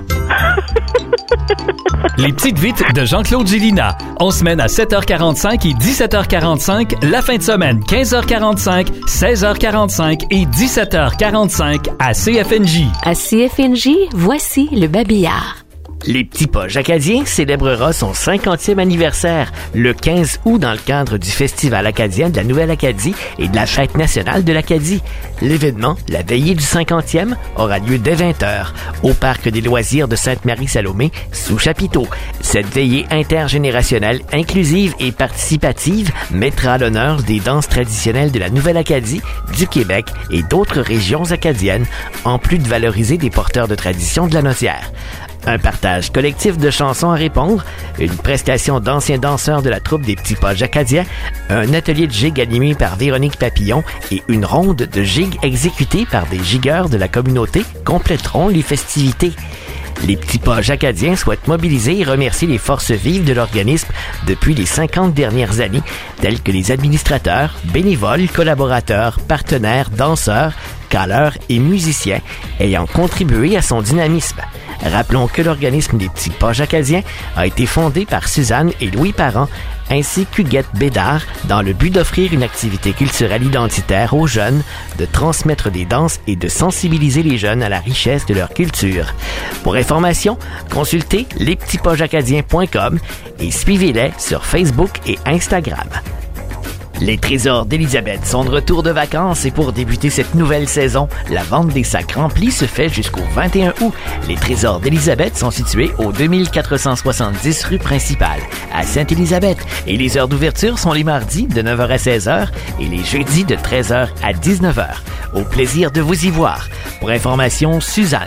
F: Les petites vites de Jean-Claude Gélina. On semaine à 7h45 et 17h45. La fin de semaine, 15h45, 16h45 et 17h45 à CFNJ.
J: À CFNJ, voici le babillard.
E: Les Petits Poches Acadiens célébrera son 50e anniversaire le 15 août dans le cadre du Festival acadien de la Nouvelle-Acadie et de la Fête nationale de l'Acadie. L'événement, la veillée du 50e, aura lieu dès 20h au Parc des loisirs de Sainte-Marie-Salomé, sous chapiteau. Cette veillée intergénérationnelle, inclusive et participative mettra à l'honneur des danses traditionnelles de la Nouvelle-Acadie, du Québec et d'autres régions acadiennes, en plus de valoriser des porteurs de tradition de la notière. Un partage collectif de chansons à répondre, une prestation d'anciens danseurs de la troupe des Petits Poches Acadiens, un atelier de gigue animé par Véronique Papillon et une ronde de gigue exécutée par des gigueurs de la communauté compléteront les festivités. Les Petits Poches Acadiens souhaitent mobiliser et remercier les forces vives de l'organisme depuis les 50 dernières années, telles que les administrateurs, bénévoles, collaborateurs, partenaires, danseurs, caleurs et musiciens ayant contribué à son dynamisme. Rappelons que l'organisme des Petits Poches Acadiens a été fondé par Suzanne et Louis Parent ainsi qu'Huguette Bédard dans le but d'offrir une activité culturelle identitaire aux jeunes, de transmettre des danses et de sensibiliser les jeunes à la richesse de leur culture. Pour information, consultez lespetitspochesacadiens.com et suivez-les sur Facebook et Instagram. Les Trésors d'Élisabeth sont de retour de vacances et pour débuter cette nouvelle saison, la vente des sacs remplis se fait jusqu'au 21 août. Les Trésors d'Élisabeth sont situés au 2470 rue principale, à Sainte-Élisabeth. Et les heures d'ouverture sont les mardis de 9h à 16h et les jeudis de 13h à 19h. Au plaisir de vous y voir. Pour information, Suzanne,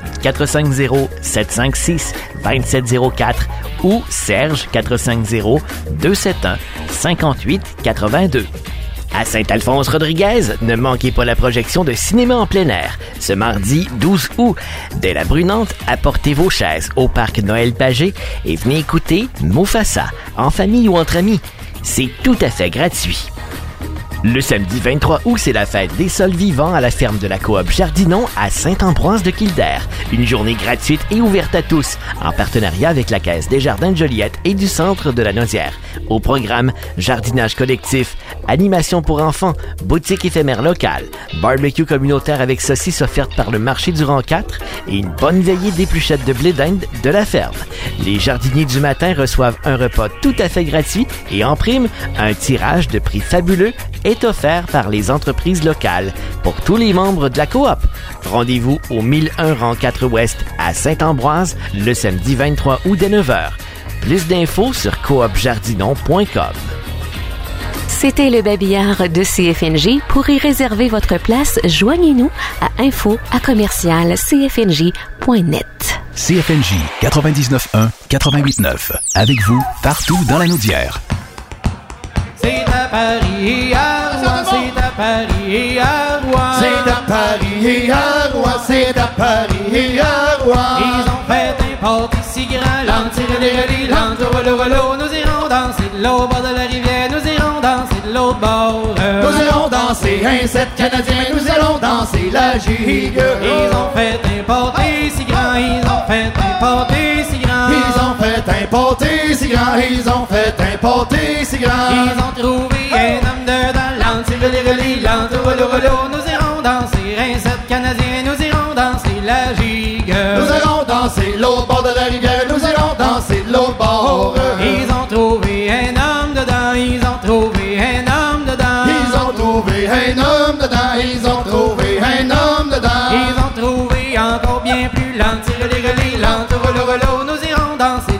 E: 450-756-2704 ou Serge, 450-271-5882. À Saint-Alphonse-Rodriguez, ne manquez pas la projection de cinéma en plein air. Ce mardi 12 août, dès la Brunante, apportez vos chaises au parc Noël Pagé et venez écouter Mufasa, en famille ou entre amis. C'est tout à fait gratuit. Le samedi 23 août, c'est la fête des sols vivants à la ferme de la coop Jardinon à Saint-Ambroise-de-Kildare. Une journée gratuite et ouverte à tous, en partenariat avec la Caisse des Jardins de Joliette et du Centre de la Naudière. Au programme, jardinage collectif, animation pour enfants, boutique éphémère locale, barbecue communautaire avec saucisses offertes par le marché du Rang 4 et une bonne veillée d'épluchettes de blé d'Inde de la ferme. Les jardiniers du matin reçoivent un repas tout à fait gratuit et en prime, un tirage de prix fabuleux est offert par les entreprises locales pour tous les membres de la coop. Rendez-vous au 1001 Rang 4 Ouest à Saint-Ambroise le samedi 23 août dès 9h. Plus d'infos sur coopjardinon.com.
J: C'était le babillard de CFNJ. Pour y réserver votre place, joignez-nous à info@cfnj.net.
X: CFNJ 99.1, 88.9. Avec vous, partout dans la Naudière.
C: C'est à Paris et à Rouen, c'est à Paris et à Rouen. C'est à Paris et à Rouen, c'est à Paris et à Rouen. Ils ont fait un porte si grand, l'antirelé, l'antirelé, nous irons danser de l'autre bord de la rivière, nous irons danser de l'autre bord. Nous irons danser un 7 Canadien, nous irons danser la gigue. Ils ont fait un porte si grand, ils ont fait un porte si grand. Ils ont fait un porte si grand, ils ont fait un porte si grand. Ils ont trouvé un homme dedans, l'antirelé, l'antirelé, nous irons danser un 7 Canadien, nous irons danser la gigue. Nous irons danser l'autre bord de la rivière, nous irons danser l'autre bord. Ils ont trouvé un homme dedans, ils ont trouvé un homme dedans. Ils ont trouvé un homme dedans, ils ont trouvé un homme dedans. Ils ont trouvé encore bien plus l'antirelé, l'antirelé, nous irons danser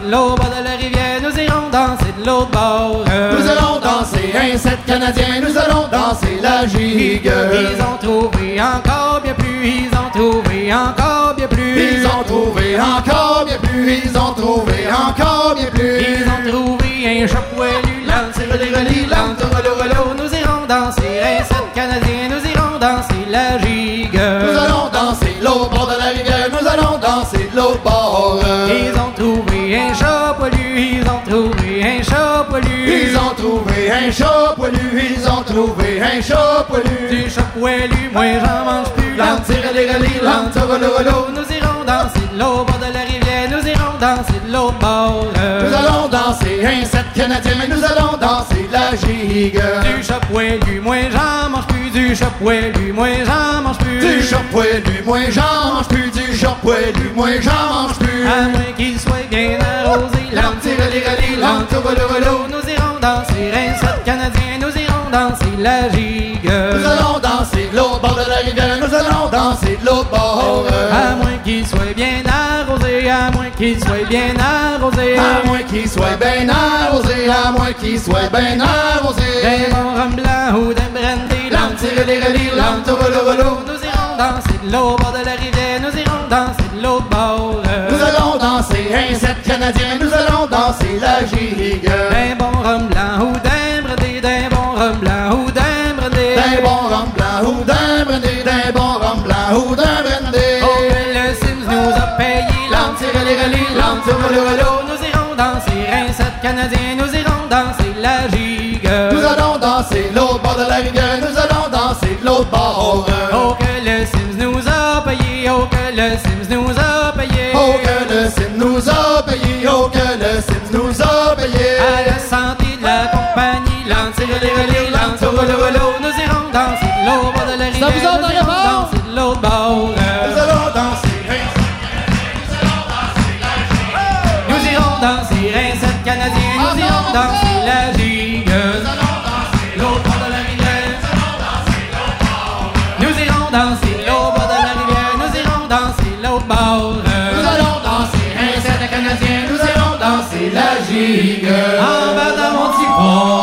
H: de l'autre bord de la rivière, nous irons danser de l'autre bord.
C: Nous allons danser un set canadien, nous allons danser la gigue.
H: Ils ont trouvé encore bien plus, ils ont trouvé encore bien plus.
C: Ils ont trouvé encore bien plus, ils ont trouvé encore bien plus.
H: Ils ont trouvé un chat poilu, l'antireli, l'antirelo, nous irons danser un set canadien, nous irons danser la gigue.
C: Nous allons danser l'autre bord de la rivière, nous allons danser de l'autre bord.
H: Ils ont trouvé un chat poilu, ils ont trouvé un chat poilu.
C: Ils ont trouvé un chat poilu, ils ont trouvé un chat poilu.
H: Du chat poilu, moi j'en mange plus.
C: L'antireli, l'antirelo,
H: nous irons danser de l'autre bord de la rivière, nous irons danser de l'autre bord.
C: Nous allons danser un set canadien, mais nous allons danser la gigue.
H: Du chat poilu, moi j'en mange plus. Du chat poilu, moi j'en mange plus.
C: Du chat poilu, moi j'en mange plus. Du chat poilu, moi j'en mange plus.
H: À moins qu'il soit bien arrosé, l'antireli, l'antirelo, nous irons danser un set canadien, nous irons danser la gigue.
C: Nous allons danser de l'autre bord de la rivière, nous allons danser de l'autre bord.
H: À moins qu'il soit bien arrosé, à moins qu'il soit bien arrosé.
C: À moins qu'il soit bien arrosé, à moins qu'il soit bien arrosé.
H: D'un bon rhum blanc ou d'un brandy,
C: l'antireli, l'antirelo,
H: nous irons danser de l'autre bord de la rivière, nous irons danser de l'autre bord.
C: Nous allons danser un set canadien, nous allons danser la gigue.
H: D'un bon rhum blanc ou d'un brandy, d'un bon rhum blanc ou d'un brandy.
C: D'un bon rhum blanc ou d'un brandy, d'un bon rhum blanc ou d'un brandy.
H: Oh, le Sims nous a payé l'antireli, l'antirelo, nous irons danser un set canadien, nous irons danser la gigue.
C: Nous allons danser l'autre bord de la rivière, nous allons danser de l'autre bord.
H: Oh, que le Sims nous a payé, oh, que le Sims nous a payé.
C: Oh, que le Sims nous a payé, oh, que le Sims nous a payé.
H: À la santé de la compagnie, l'antireli, l'antirelo, nous irons danser de l'autre bord de la rivière, nous irons danser de l'autre bord.
C: Nous allons danser.
H: Nous irons danser un set canadien, nous irons danser la gigue. L'autre bord de la rivière. Nous irons danser l'autre bord de la rivière, nous irons danser l'autre bord.
C: Nous allons danser un set canadien, nous allons danser la gigue.
H: En bas dans mon petit pont.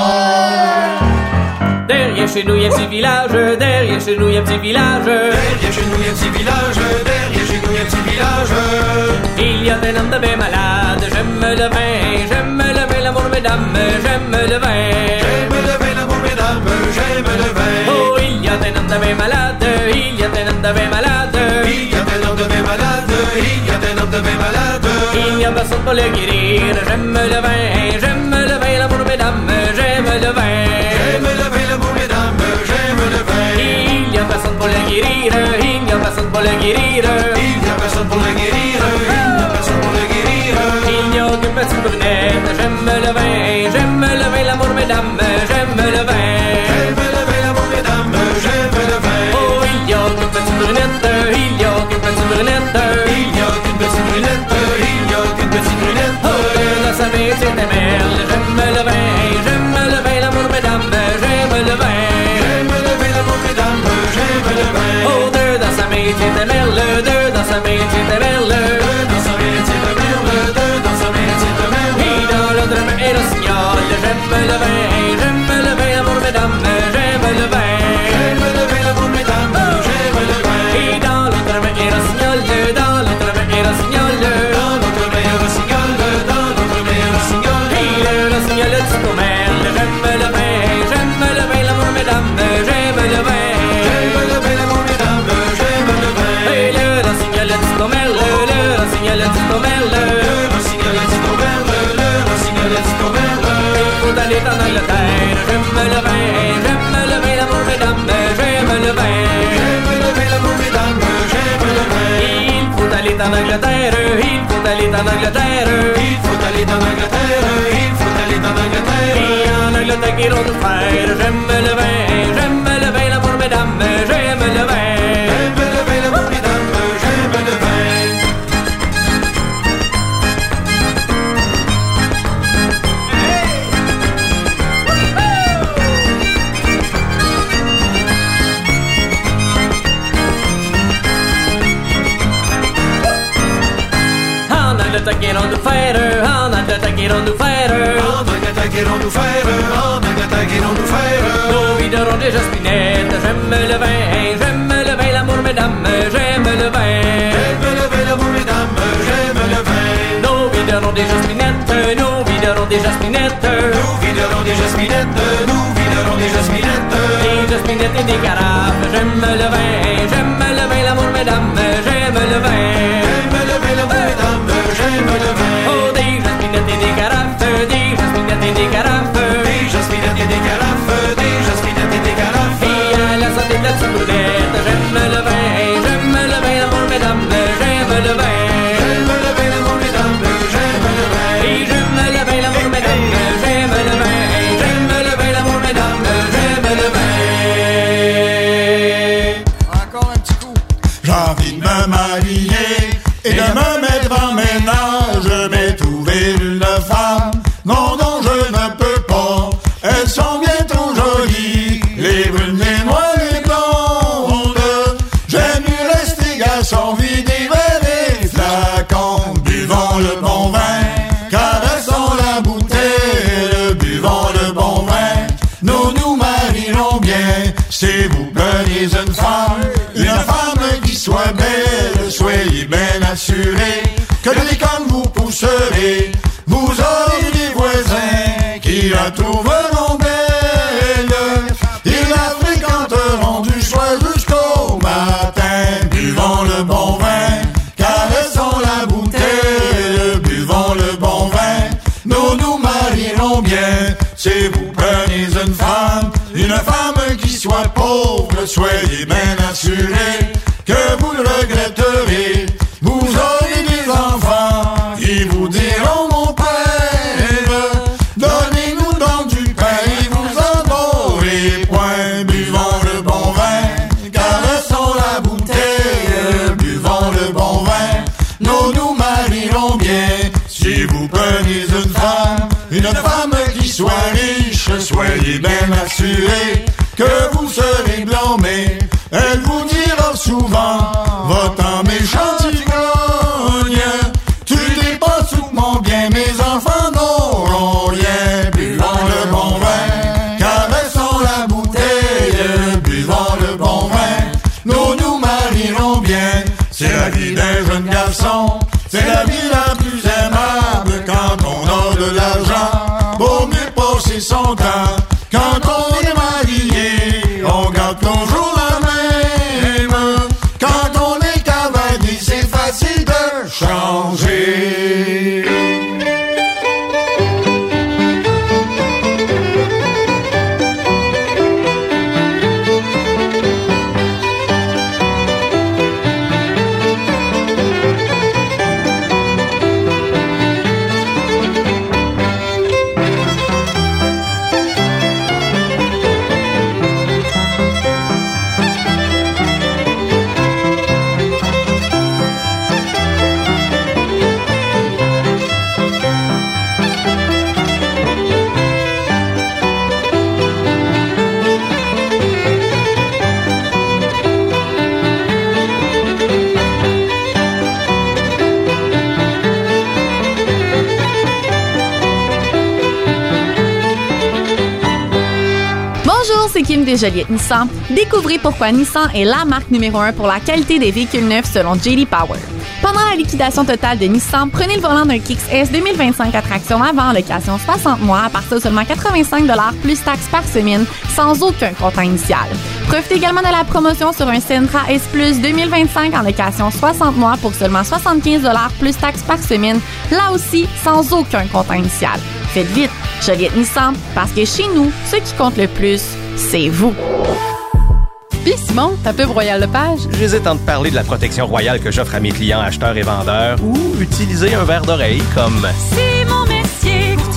H: Derrière chez nous, y'a un petit village. Derrière chez nous, y'a un petit village.
C: Derrière chez nous, y'a un petit village. Derrière chez nous, y'a un petit village.
H: Il y a un homme de bien malade. J'aime le vin, l'amour, mesdames. J'aime le vin.
C: J'aime le vin, l'amour, mesdames. J'aime le vin.
H: Oh, il y a un homme de bien malade. Il y a un homme de bien malade.
C: Il y a un homme de bien malade. Il y a un homme de bien malade.
H: Il n'y a personne pour le guérir. J'aime le vin, l'amour, mesdames. J'aime le vin.
C: J'aime le vin, l'amour, mesdames. J'aime le vin.
H: Il n'y a personne pour le guérir. Il n'y a personne pour le guérir.
C: Il n'y a personne pour le guérir. Il n'y a personne pour le guérir.
H: Il n'y a aucune petite brunette. J'aime le vin, l'amour, mesdames. J'aime le vin.
C: J'aime le vin, l'amour, mesdames. J'aime le vin.
H: Oh, il n'y a aucune petite brunette. Il n'y a aucune petite brunette.
C: Il n'y a aucune petite brunette. Il n'y a aucune petite brunette.
H: Oh, dans sa main, c'est des merles. J'aime le vin, l'amour, mesdames. J'aime le vin.
C: J'aime le vin, l'amour, mesdames. J'aime le vin.
H: Oh, deux dans sa main, c'est des merles. Deux dans sa main, c'est des merles.
C: Deux dans sa main, c'est des merles. Deux dans sa main, c'est des merles.
H: Et dans l'autre main, et le signal. J'aime le vin, l'amour, mesdames. J'aime le vin.
C: J'aime le vin, l'amour, mesdames. J'aime le vin.
H: Et dans l'autre main, et le signal. Dans l'autre main, et le signal.
C: Dans notre main, le signal. Dans notre main, le signal.
H: Et le signal du commerce. J'aime le vin, l'amour, mesdames. J'aime le vin.
C: J'aime le vin, l'amour, mesdames. J'aime le vin.
H: Et le signal du commerce. Le signal du commerce.
C: Le signal du commerce. Le signal du commerce.
H: Il faut aller en Angleterre. J'aime le vin, l'amour, mesdames. J'aime le vin.
C: J'aime le vin, l'amour, mesdames. J'aime le vin.
H: Il faut aller en Angleterre. Il faut aller en Angleterre.
C: Il faut aller en Angleterre. Il faut aller en Angleterre.
H: Et en Angleterre qu'ils vont nous faire. J'aime le vin, l'amour, mesdames. J'aime le vin.
C: J'aime le vin, l'amour, mesdames. J'aime le vin.
H: En Angleterre qu'ils vont nous faire. En magasin qu'irons-nous faire? En magasin qu'irons-nous faire? En magasin qu'irons-nous faire? Nos vies de ronde et jaspinette, j'aime le vin, l'amour, mesdames, j'aime le vin. J'aime le vin, l'amour, mesdames, j'aime le vin. Nos vies de ronde et jaspinette, nos vies de ronde et jaspinette. Nos vies de ronde et jaspinette, nos vies de ronde et jaspinette. Des jaspinettes et des carafes, j'aime le vin, l'amour, mesdames, j'aime le vin. J'aime le vin, l'amour, mesdames, j'aime le vin. Oh, des jaspinettes et des carafes, des jaspinettes et des carafes. Des jaspinettes et des carafes, des jaspinettes et des carafes. Et à la santé de la saboulette, j'aime le vin, l'amour, mesdames, j'aime le vin. J'aime le vin, l'amour, mesdames, j'aime le vin. Et j'aime le vin, l'amour, mesdames, j'aime le vin. J'aime le vin, l'amour, mesdames, j'aime le vin.
M: Encore un petit coup. J'ai envie de me marier et de me mettre en ménage, mais trouver une femme, non, non, je ne peux pas. Elles sont bien trop jolies, les brunes, les noires, les blondes. J'aime mieux rester garçon, vide et verre et flacon. Buvons le bon vin, caressons la bouteille, buvons le bon vin. Nous nous marierons bien, si vous prenez une femme qui soit belle, soyez bien assurés que dès comme vous pousserez, vous aurez des voisins qui la trouveront belle. Ils la fréquenteront du soir jusqu'au matin. Buvons le bon vin, caressons la bouteille, buvons le bon vin. Nous nous marierons bien, si vous prenez une femme qui soit pauvre, soyez bien assurés que vous le regretterez. Vous aurez des enfants qui vous diront mon père, donnez-nous donc du pain et vous en aurez point. Buvons le bon vin, caressons la bouteille, buvons le bon vin. Nous nous marierons bien, si vous prenez une femme qui soit riche, soyez bien assurés que vous serez blâmés. Elle vous dira souvent, va-t'en méchant cigogne, tu dépasses tout mon bien, mes enfants n'auront rien. Buvons le bon vin, caressons la bouteille, buvons le bon vin. Nous nous marierons bien, c'est la vie d'un jeune garçon, c'est la vie la plus aimable quand on a de l'argent. Vaut mieux passer son temps quand on est marié, on garde toujours la même. Quand on est cavalier, c'est facile de changer.
A: C'est Kim des Joliette Nissan. Découvrez pourquoi Nissan est la marque numéro 1 pour la qualité des véhicules neufs selon J.D. Power. Pendant la liquidation totale de Nissan, prenez le volant d'un Kicks S 2025 à traction avant en location 60 mois à partir de seulement 85 $ plus taxes par semaine sans aucun comptant initial. Profitez également de la promotion sur un Sentra S Plus 2025 en location 60 mois pour seulement 75 $ plus taxes par semaine, là aussi sans aucun comptant initial. Faites vite, Joliette Nissan, parce que chez nous, ce qui compte le plus, c'est vous.
L: Puis Simon, ta pub Royal Lepage?
N: J'hésite entre parler de la protection royale que j'offre à mes clients acheteurs et vendeurs ou utiliser un verre d'oreille comme...
K: Simon Mercier, courtier immobilier.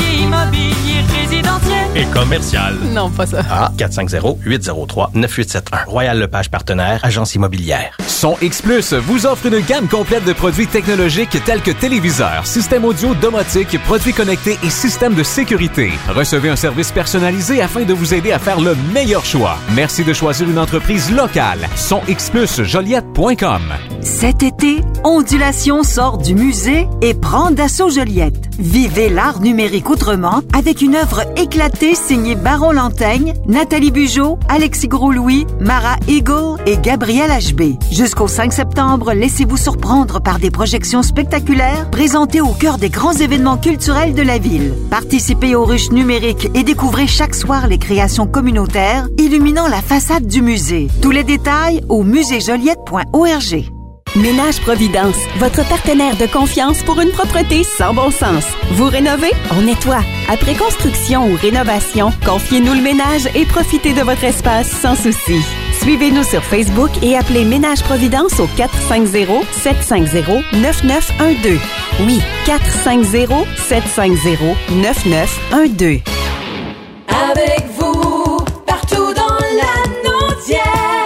K: Immobilier résidentiel.
N: Et commercial.
L: Non, pas ça.
N: Ah, 450-803-9871. Royal Lepage Partenaire, agence immobilière.
O: Son X Plus vous offre une gamme complète de produits technologiques tels que téléviseurs, systèmes audio domotiques, produits connectés et systèmes de sécurité. Recevez un service personnalisé afin de vous aider à faire le meilleur choix. Merci de choisir une entreprise locale. SonXPlusJoliette.com.
P: Cet été, Ondulation sort du musée et prend d'assaut Joliette. Vivez l'art numérique autrement avec une œuvre éclatée signée Baron Lantaigne, Nathalie Bugeaud, Alexis Gros-Louis, Mara Eagle et Gabriel HB. Jusqu'au 5 septembre, laissez-vous surprendre par des projections spectaculaires présentées au cœur des grands événements culturels de la ville. Participez aux ruches numériques et découvrez chaque soir les créations communautaires illuminant la façade du musée. Tous les détails au muséejoliette.org.
D: Ménage Providence, votre partenaire de confiance pour une propreté sans bon sens. Vous rénovez? On nettoie. Après construction ou rénovation, confiez-nous le ménage et profitez de votre espace sans souci. Suivez-nous sur Facebook et appelez Ménage Providence au 450-750-9912. Oui, 450-750-9912.
K: Avec vous, partout dans la Naudière.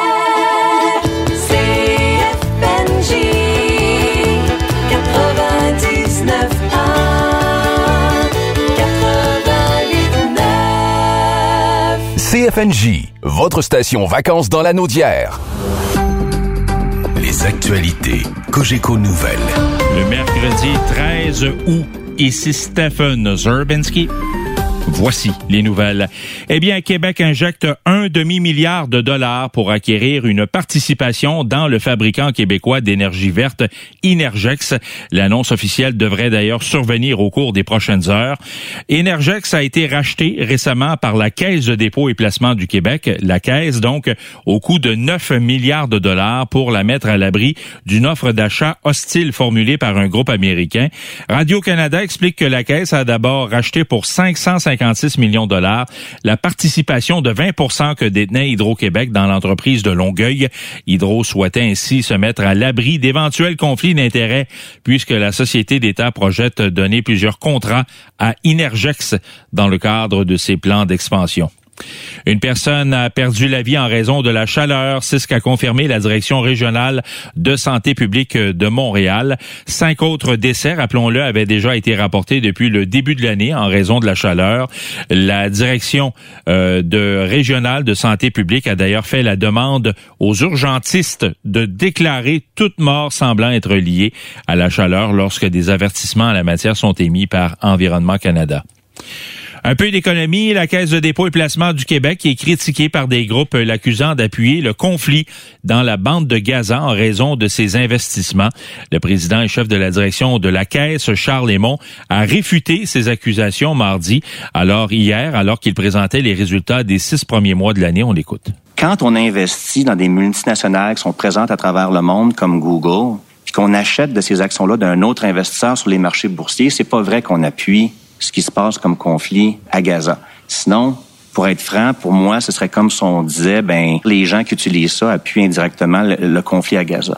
X: CFNJ, votre station vacances dans la Naudière. Les actualités Cogeco Nouvelles.
Q: Le mercredi 13 août, ici Stephen Zerbinski. Voici les nouvelles. Eh bien, Québec injecte un demi-milliard de dollars pour acquérir une participation dans le fabricant québécois d'énergie verte Inergex. L'annonce officielle devrait d'ailleurs survenir au cours des prochaines heures. Inergex a été racheté récemment par la Caisse de dépôt et placement du Québec, la Caisse donc, au coût de 9 milliards de dollars pour la mettre à l'abri d'une offre d'achat hostile formulée par un groupe américain. Radio-Canada explique que la Caisse a d'abord racheté pour 556 millions de dollars la participation de 20% que détenait Hydro-Québec dans l'entreprise de Longueuil. Hydro souhaitait ainsi se mettre à l'abri d'éventuels conflits d'intérêts puisque la société d'État projette donner plusieurs contrats à Inergex dans le cadre de ses plans d'expansion. Une personne a perdu la vie en raison de la chaleur, c'est ce qu'a confirmé la direction régionale de santé publique de Montréal. 5 autres décès, rappelons-le, avaient déjà été rapportés depuis le début de l'année en raison de la chaleur. La direction régionale de santé publique a d'ailleurs fait la demande aux urgentistes de déclarer toute mort semblant être liée à la chaleur lorsque des avertissements en la matière sont émis par Environnement Canada. Un peu d'économie, la Caisse de dépôt et placement du Québec est critiquée par des groupes l'accusant d'appuyer le conflit dans la bande de Gaza en raison de ses investissements. Le président et chef de la direction de la Caisse, Charles Hémon, a réfuté ces accusations mardi. Hier, alors qu'il présentait les résultats des 6 premiers mois de l'année, on l'écoute.
R: Quand on investit dans des multinationales qui sont présentes à travers le monde comme Google, puis qu'on achète de ces actions-là d'un autre investisseur sur les marchés boursiers, c'est pas vrai qu'on appuie ce qui se passe comme conflit à Gaza. Sinon, pour être franc, pour moi, ce serait comme si on disait, les gens qui utilisent ça appuient indirectement le conflit à Gaza.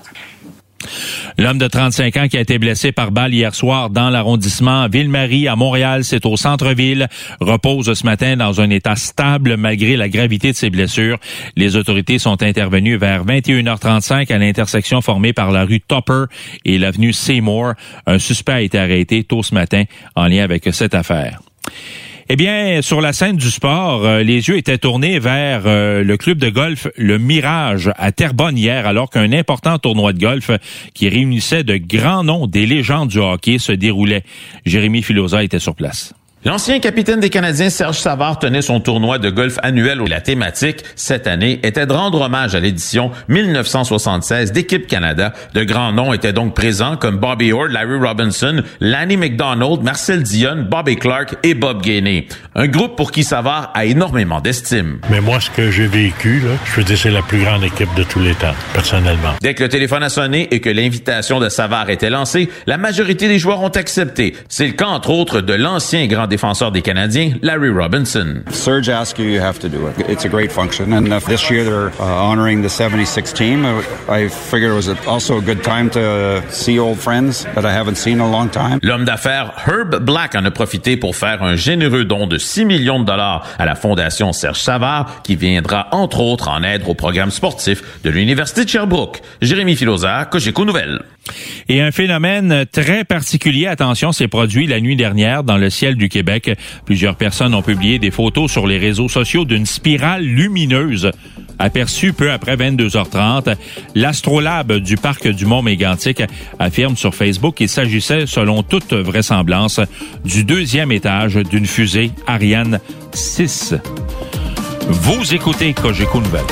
Q: L'homme de 35 ans qui a été blessé par balle hier soir dans l'arrondissement Ville-Marie à Montréal, c'est au centre-ville, repose ce matin dans un état stable malgré la gravité de ses blessures. Les autorités sont intervenues vers 21h35 à l'intersection formée par la rue Tupper et l'avenue Seymour. Un suspect a été arrêté tôt ce matin en lien avec cette affaire. Eh bien, sur la scène du sport, les yeux étaient tournés vers le club de golf Le Mirage à Terrebonne hier, alors qu'un important tournoi de golf qui réunissait de grands noms des légendes du hockey se déroulait. Jérémy Filosa était sur place.
Y: L'ancien capitaine des Canadiens, Serge Savard, tenait son tournoi de golf annuel où la thématique, cette année, était de rendre hommage à l'édition 1976 d'Équipe Canada. De grands noms étaient donc présents comme Bobby Orr, Larry Robinson, Lanny McDonald, Marcel Dionne, Bobby Clark et Bob Gainey. Un groupe pour qui Savard a énormément d'estime.
Z: Mais moi, ce que j'ai vécu, là, je veux dire, c'est la plus grande équipe de tous les temps, personnellement.
Y: Dès que le téléphone a sonné et que l'invitation de Savard était lancée, la majorité des joueurs ont accepté. C'est le cas, entre autres, de l'ancien grand défenseur des Canadiens, Larry Robinson.
B: Serge Askew, you have to do it. It's a great function. And this year they're honoring the 76 team. I figured it was also a good time to see old friends that I haven't seen in a long time.
Y: L'homme d'affaires Herb Black en a profité pour faire un généreux don de 6 millions de dollars à la Fondation Serge Savard, qui viendra entre autres en aide au programme sportif de l'Université de Sherbrooke. Jérémy Filosa, Cogeco Nouvelles.
Q: Et un phénomène très particulier, attention, s'est produit la nuit dernière dans le ciel du Québec. Plusieurs personnes ont publié des photos sur les réseaux sociaux d'une spirale lumineuse aperçue peu après 22h30. L'astrolabe du parc du Mont-Mégantic affirme sur Facebook qu'il s'agissait, selon toute vraisemblance, du 2e étage d'une fusée Ariane 6. Vous écoutez Cogeco Nouvelles.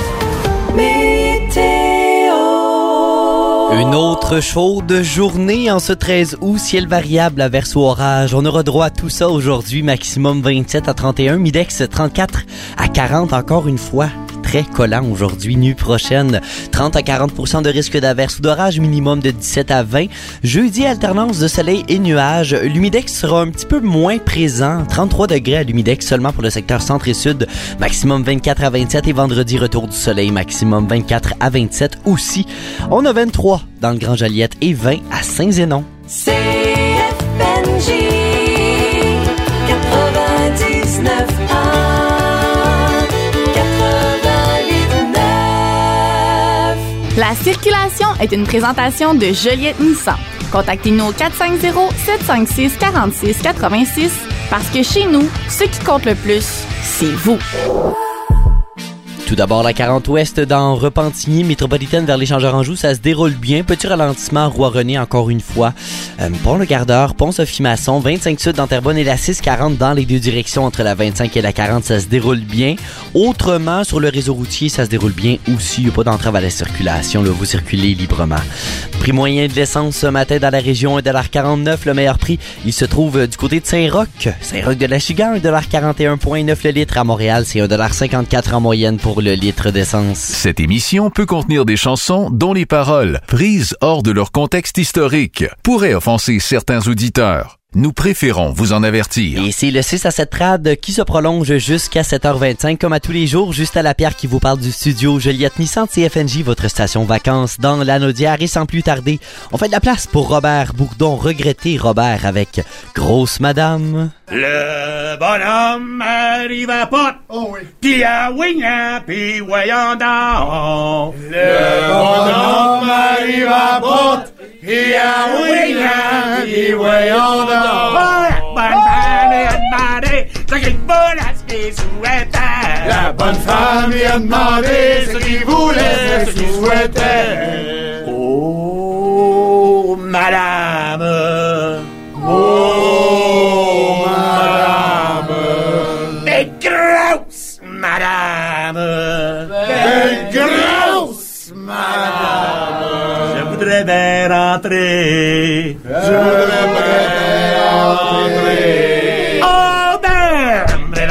I: Une autre chaude journée en ce 13 août, ciel variable à verso-orage. On aura droit à tout ça aujourd'hui, maximum 27 à 31, Midex 34 à 40 encore une fois. Très collant aujourd'hui, nuit prochaine. 30 à 40% de risque d'averse ou d'orage, minimum de 17 à 20. Jeudi, alternance de soleil et nuages. L'humidex sera un petit peu moins présent. 33 degrés à l'humidex seulement pour le secteur centre et sud. Maximum 24 à 27 et vendredi, retour du soleil. Maximum 24 à 27 aussi. On a 23 dans le Grand Joliette et 20 à Saint-Zénon.
H: CFNJ 99
A: La circulation est une présentation de Joliette Nissan. Contactez-nous au 450-756-4686 parce que chez nous, ce qui compte le plus, c'est vous.
I: Tout d'abord, la 40 Ouest dans Repentigny, métropolitaine vers l'échangeur Anjou, ça se déroule bien. Petit ralentissement, Roi-René encore une fois. Pont-le-Gardeur, Pont-Sophie-Masson, 25 Sud dans Terrebonne et la 640 dans les deux directions entre la 25 et la 40, ça se déroule bien. Autrement, sur le réseau routier, ça se déroule bien aussi. Il n'y a pas d'entrave à la circulation, là, vous circulez librement. Prix moyen de l'essence ce matin dans la région, 1,49 $. Le meilleur prix, il se trouve du côté de Saint-Roch. Saint-Roch de l'Achigan, 1,41,9 $ le litre. À Montréal, c'est 1,54 $ en moyenne pour le litre d'essence.
X: Cette émission peut contenir des chansons dont les paroles, prises hors de leur contexte historique, pourraient offenser certains auditeurs. Nous préférons vous en avertir.
I: Et c'est le 6 à 7 trad qui se prolonge jusqu'à 7h25, comme à tous les jours. Juste à la Pierre qui vous parle du studio Joliette Nissan de CFNJ, votre station vacances dans l'Anaudière. Et sans plus tarder, on fait de la place pour Robert Bourdon. Regretté Robert avec Grosse Madame.
C: Le bonhomme arrive à Port, pis à Wignan, pis voyons donc. Le bonhomme arrive à Port, pis à Wignan, pis voyons donc. La bonne femme lui a demandé ce qu'il voulait, ce qu'il souhaitait. Oh, madame. Oh, madame. Belle grosse madame. Belle grosse madame. Je voudrais bien rentrer. Je voudrais bien rentrer. Oh, ben,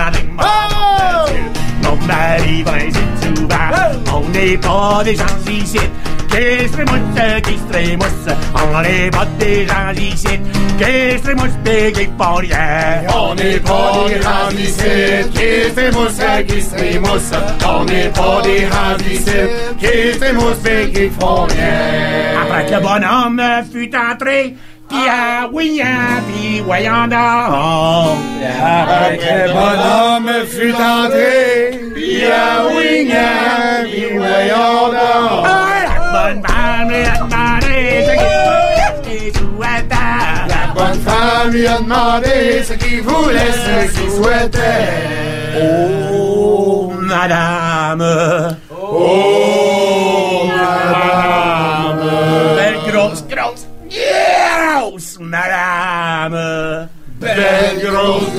C: mon mari va ici souvent. On n'est pas des gens ici qui se trémoussent. On n'est pas des gens ici qui se trémoussent pis qui font rien. On n'est pas des gens ici qui se trémoussent, qui se trémoussent. On n'est pas des gens ici qui se trémoussent pis qui font rien. Après que le bonhomme fut entré, pis à Wignan, pis voyons donc. Après que le bonhomme fut entré, pis à Wignan, pis voyons donc. La bonne femme lui a demandé ce qu'il souhaitait. La bonne femme lui a demandé ce qu'il voulait, ce qu'il souhaitait. Oh, madame. Oh, madame. Belle grosse. Grosse madame. Belle grosse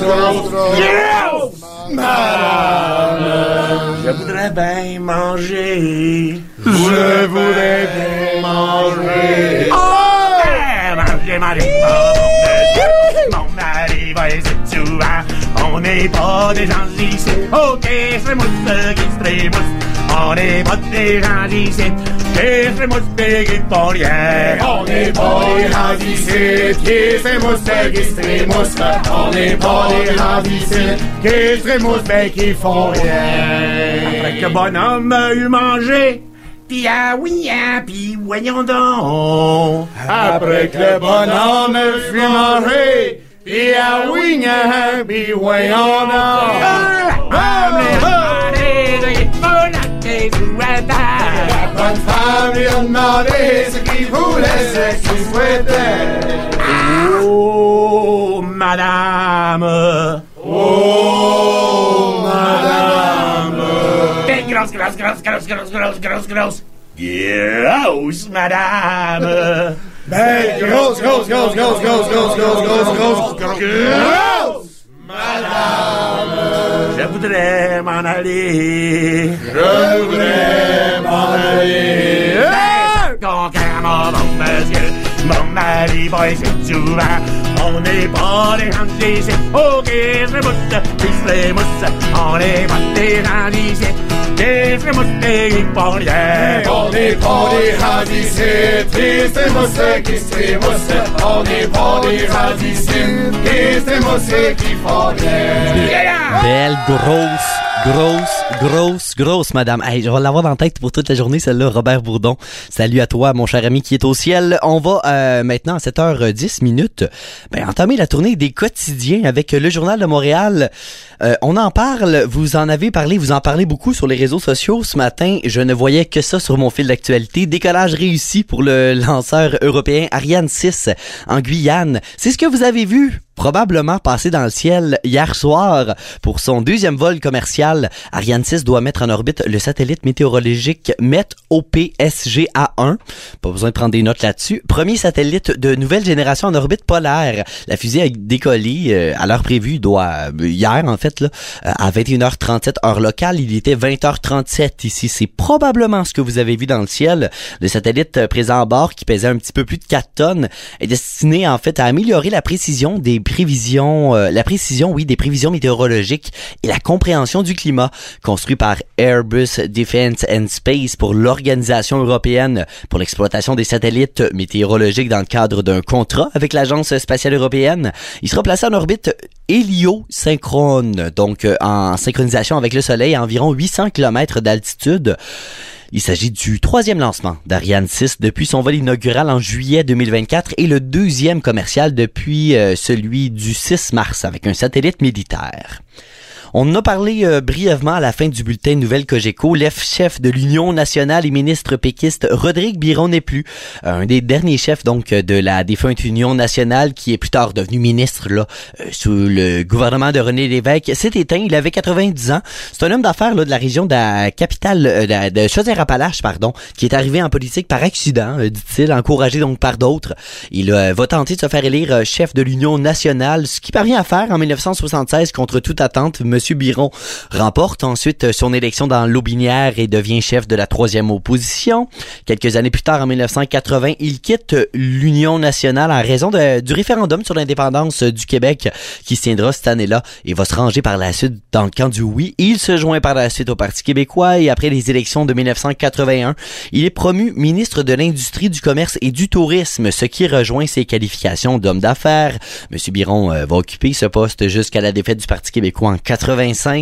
C: madame. Je voudrais bien manger. Je voudrais bien manger. Oh, manger. Mon mari va ici souvent. On On n'est pas des gens d'ici, ok, c'est mousse, qui mousse. On n'est pas des gens d'ici, qui c'est mousse, qui font rien. On n'est pas des gens d'ici, qui c'est mousse, qui mousse. On n'est pas des gens d'ici, qui c'est mousse, qui font rien. Après que bonhomme a eu mangé, pis ah oui, hein, pis voyons donc. Après que le bonhomme fut mangé, pis ah oui, hein, pis voyons donc. La bonne femme lui a demandé ce qu'il voulait, ce qu'il souhaitait. Oh, madame. Oh, madame. Grosse, grosse, grosse, grosse, grosse, grosse, grosse, grosse. Grosse, madame. Ben, grosse, grosse, grosse, grosse, grosse, grosse, grosse, grosse, grosse, grosse, madame. Je voudrais m'en aller. Je voudrais m'en aller. Mon monsieur, mon mari, boy, c'est souvent. On n'est pas des gens d'ici, ok, c'est mousse, c'est mousse. On n'est pas des gens d'ici, c'est mousse, qui font rien. On n'est pas des gens d'ici, c'est mousse, qui mousse. On n'est pas des gens d'ici, c'est mousse, qui font rien.
I: Belle, grosse, madame. Hey, je vais l'avoir dans la tête pour toute la journée, celle-là, Robert Bourdon. Salut à toi, mon cher ami qui est au ciel. On va maintenant, à 7h10, entamer la tournée des quotidiens avec le Journal de Montréal. On en parle, vous en avez parlé, vous en parlez beaucoup sur les réseaux sociaux. Ce matin, je ne voyais que ça sur mon fil d'actualité. Décollage réussi pour le lanceur européen Ariane 6 en Guyane. C'est ce que vous avez vu probablement passer dans le ciel hier soir pour son deuxième vol commercial. Ariane 6 doit mettre en orbite le satellite météorologique MET-OPSGA-1. Pas besoin de prendre des notes là-dessus. Premier satellite de nouvelle génération en orbite polaire. La fusée a décollé à l'heure prévue, hier en fait, là, à 21h37 heure locale. Il était 20h37 ici. C'est probablement ce que vous avez vu dans le ciel. Le satellite présent à bord, qui pesait un petit peu plus de 4 tonnes, est destiné en fait à améliorer la précision des prévisions météorologiques et la compréhension du climat. Construit par Airbus Defence and Space pour l'Organisation européenne pour l'exploitation des satellites météorologiques dans le cadre d'un contrat avec l'Agence spatiale européenne, il sera placé en orbite héliosynchrone, donc en synchronisation avec le Soleil à environ 800 km d'altitude. Il s'agit du 3e lancement d'Ariane 6 depuis son vol inaugural en juillet 2024 et le 2e commercial depuis celui du 6 mars avec un satellite militaire. On en a parlé brièvement à la fin du bulletin Nouvelles Cogeco. L'ex-chef de l'Union nationale et ministre péquiste Rodrigue Biron n'est plus. Un des derniers chefs donc de la défunte Union nationale qui est plus tard devenu ministre sous le gouvernement de René Lévesque s'est éteint. Il avait 90 ans. C'est un homme d'affaires de la région de la capitale de Chaudière-Appalaches, qui est arrivé en politique par accident, dit-il, encouragé donc par d'autres. Il va tenter de se faire élire chef de l'Union nationale, ce qu'il parvient à faire en 1976 contre toute attente. Monsieur Biron remporte ensuite son élection dans l'Aubinière et devient chef de la 3e opposition. Quelques années plus tard, en 1980, il quitte l'Union nationale en raison du référendum sur l'indépendance du Québec qui se tiendra cette année-là et va se ranger par la suite dans le camp du oui. Il se joint par la suite au Parti québécois et après les élections de 1981, il est promu ministre de l'Industrie, du Commerce et du Tourisme, ce qui rejoint ses qualifications d'homme d'affaires. Monsieur Biron va occuper ce poste jusqu'à la défaite du Parti québécois en 85.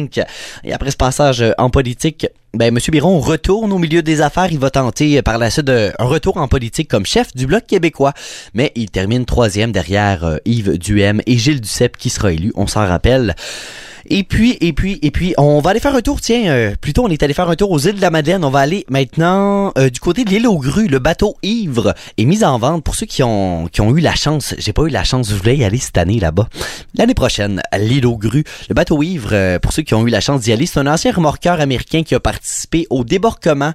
I: Et après ce passage en politique, M. Biron retourne au milieu des affaires. Il va tenter par la suite un retour en politique comme chef du Bloc québécois. Mais il termine 3e derrière Yves Duhem et Gilles Duceppe qui sera élu, on s'en rappelle. Et puis, on va aller faire un tour, plutôt on est allé faire un tour aux îles de la Madeleine. On va aller maintenant du côté de l'île aux Grues. Le bateau Ivre est mis en vente pour ceux qui ont eu la chance. J'ai pas eu la chance, je voulais y aller cette année là-bas. L'année prochaine, à l'île aux Grues. Le bateau Ivre, pour ceux qui ont eu la chance d'y aller, c'est un ancien remorqueur américain qui a participé au débarquement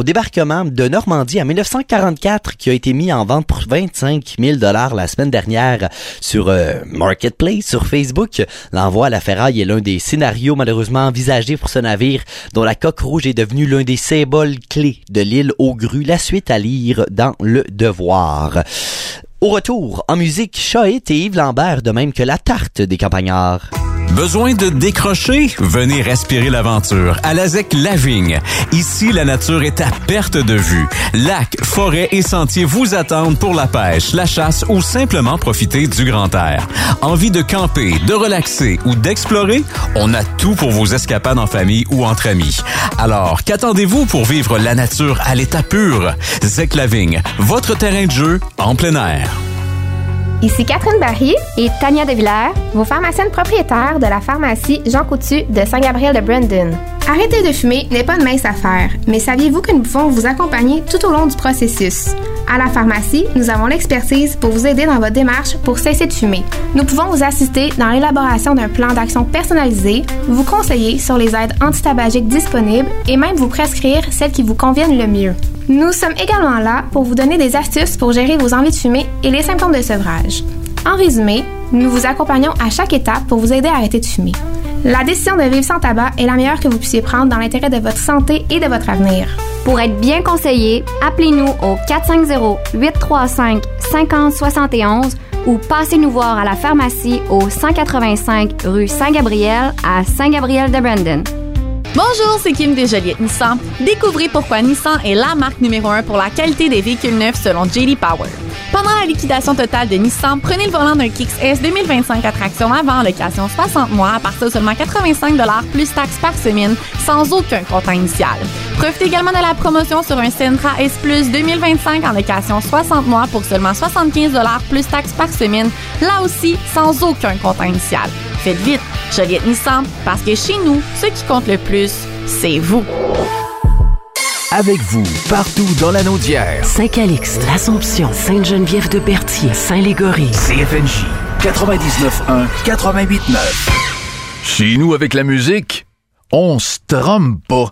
I: de Normandie en 1944, qui a été mis en vente pour 25 000 $ la semaine dernière sur Marketplace, sur Facebook. L'envoi à la ferraille est l'un des scénarios malheureusement envisagés pour ce navire dont la coque rouge est devenue l'un des symboles clés de l'île aux Grues. La suite à lire dans Le Devoir. Au retour, en musique, Choït et Yves Lambert, de même que La Tarte des Campagnards.
O: Besoin de décrocher? Venez respirer l'aventure à la ZEC Lavigne. Ici, la nature est à perte de vue. Lacs, forêts et sentiers vous attendent pour la pêche, la chasse ou simplement profiter du grand air. Envie de camper, de relaxer ou d'explorer? On a tout pour vos escapades en famille ou entre amis. Alors, qu'attendez-vous pour vivre la nature à l'état pur? ZEC Lavigne, votre terrain de jeu en plein air.
G: Ici Catherine Barry et Tania Devillers, vos pharmaciennes propriétaires de la pharmacie Jean Coutu de Saint-Gabriel de Brandon. Arrêter de fumer n'est pas une mince affaire, mais saviez-vous que nous pouvons vous accompagner tout au long du processus? À la pharmacie, nous avons l'expertise pour vous aider dans votre démarche pour cesser de fumer. Nous pouvons vous assister dans l'élaboration d'un plan d'action personnalisé, vous conseiller sur les aides antitabagiques disponibles et même vous prescrire celles qui vous conviennent le mieux. Nous sommes également là pour vous donner des astuces pour gérer vos envies de fumer et les symptômes de sevrage. En résumé, nous vous accompagnons à chaque étape pour vous aider à arrêter de fumer. La décision de vivre sans tabac est la meilleure que vous puissiez prendre dans l'intérêt de votre santé et de votre avenir. Pour être bien conseillé, appelez-nous au 450-835-5071 ou passez nous voir à la pharmacie au 185 rue Saint-Gabriel à Saint-Gabriel-de-Brandon.
A: Bonjour, c'est Kim de Joliette Nissan. Découvrez pourquoi Nissan est la marque numéro 1 pour la qualité des véhicules neufs selon J.D. Power. Pendant la liquidation totale de Nissan, prenez le volant d'un Kicks S 2025 à traction avant en location 60 mois à partir de seulement 85 $ plus taxes par semaine, sans aucun comptant initial. Profitez également de la promotion sur un Sentra S Plus 2025 en location 60 mois pour seulement 75 $ plus taxes par semaine, là aussi sans aucun comptant initial. Faites vite, Joliette Nissan, parce que chez nous, ce qui compte le plus, c'est vous.
E: Avec vous, partout dans la Naudière.
S: Saint-Calixte, l'Assomption, Sainte-Geneviève-de-Berthier, Saint-Légory.
E: CFNJ 99.1, 88.9.
X: Chez nous, avec la musique, on se trompe pas.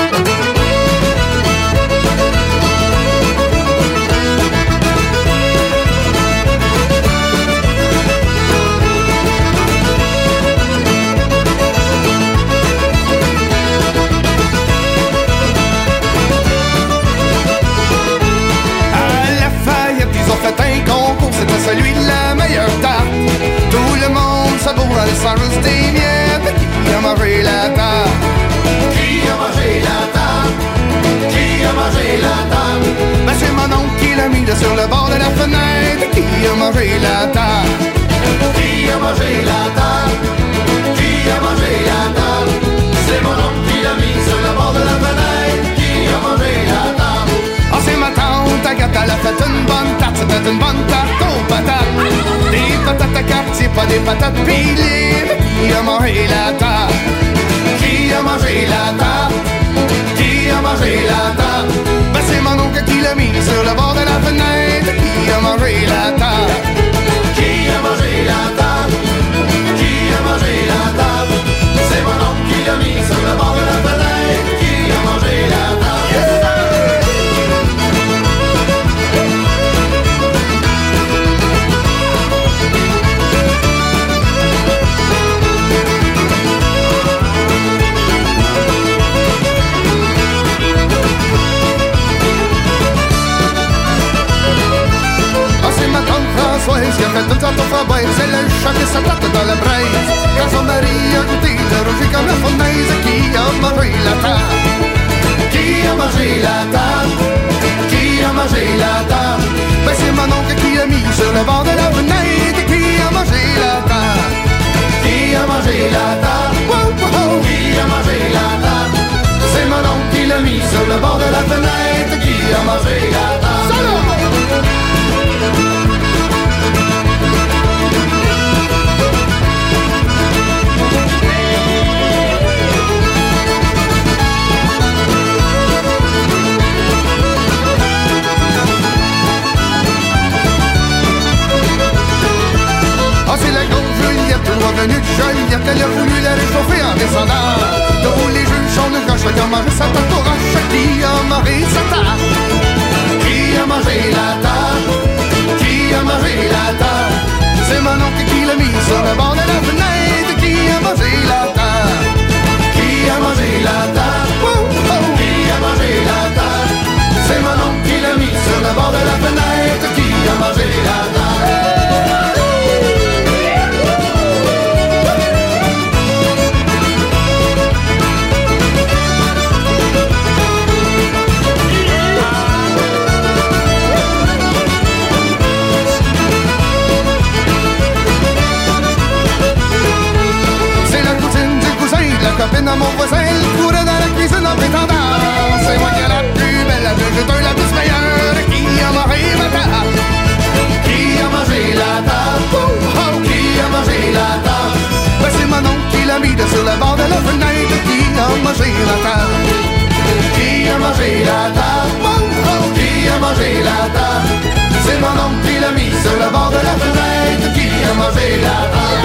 C: C'était celui de la meilleure tarte. Tout le monde savoure en laissant juste des miettes. Qui a mangé la tarte? Qui a mangé la tarte? Qui a mangé la tarte? Ben c'est mon oncle qui l'a mis sur le bord de la fenêtre. Qui a mangé la tarte? Qui a mangé la tarte? Qui a mangé la tarte? C'est mon oncle qui l'a mis sur le bord de la fenêtre. Qui a mangé la tarte? Ah c'est ma tante Agathe, elle a fait une bonne tarte. C'était une bonne tarte aux patates. Des patates à quartier, pas des patates pilées. Qui a mangé la tarte? Qui a mangé la tarte? Qui a mangé la tarte? Ben c'est mon oncle qui l'a mis sur le bord de la fenêtre. Qui a mangé la tarte? Qui a mangé la tarte? Qui a mangé la tarte? C'est mon oncle qui l'a mis sur le bord de la fenêtre. Qui a mangé la tarte? Françoise qui a fait une tarte aux fraises, elle a choqué sa tarte dans la braise. Quand son mari a goûté de rouge comme la fournaise, qui a mangé la tarte? Qui a mangé la tarte? Qui a mangé la tarte? Ben c'est mon oncle qui l'a mis sur le bord de la fenêtre. Qui a mangé la tarte? Qui a mangé la tarte? Qui a mangé la tarte? C'est mon oncle qui l'a mis sur le bord de la fenêtre. Qui a mangé la tarte? Ah, c'est la grosse Juliette, revenue de Joliette. Elle a voulu la réchauffer en descendant. De où les juges sont de gauche, qui a mangé sa tarte au roche. Qui a mangé sa tarte? Qui a mangé la tarte? Qui a mangé la tarte? C'est mon oncle qui l'a mis sur le bord de la fenêtre. Qui a mangé la tarte? Qui a mangé la tarte? Qui a mangé la tarte? C'est mon oncle qui l'a mis sur le bord de la fenêtre. Qui a mangé la tarte? à mon voisin, il courait dans la cuisine en prétendant. C'est moi qui ai la plus belle, la plus juteuse, la plus meilleure. Qui a mangé ma table? Qui a mangé la table? Oh, oh, qui a mangé la table? Ben c'est mon oncle qui l'a mis sur le bord de la fenêtre. Qui a mangé la table? Qui a mangé la table? Oh, oh, qui a mangé la table? C'est mon oncle qui l'a mis sur le bord de la fenêtre. Qui a mangé la table?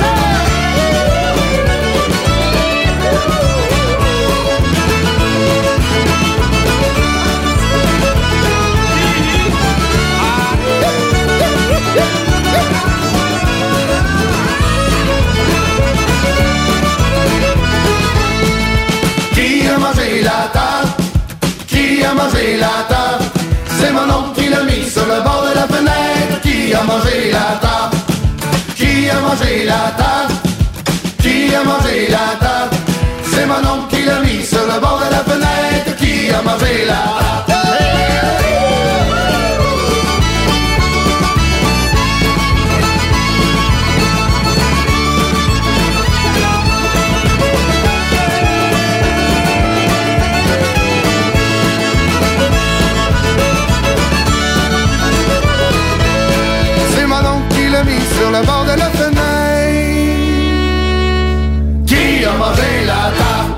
C: Qui a mangé la table? Qui a mangé la table? C'est mon oncle qui l'a mis sur le bord de la fenêtre. Qui a mangé la table? Qui a mangé la table? Qui a mangé la table? C'est mon oncle qui l'a mis sur le bord de la fenêtre. Qui a mangé la table? Sur le bord de la fenêtre. Qui a mangé la table?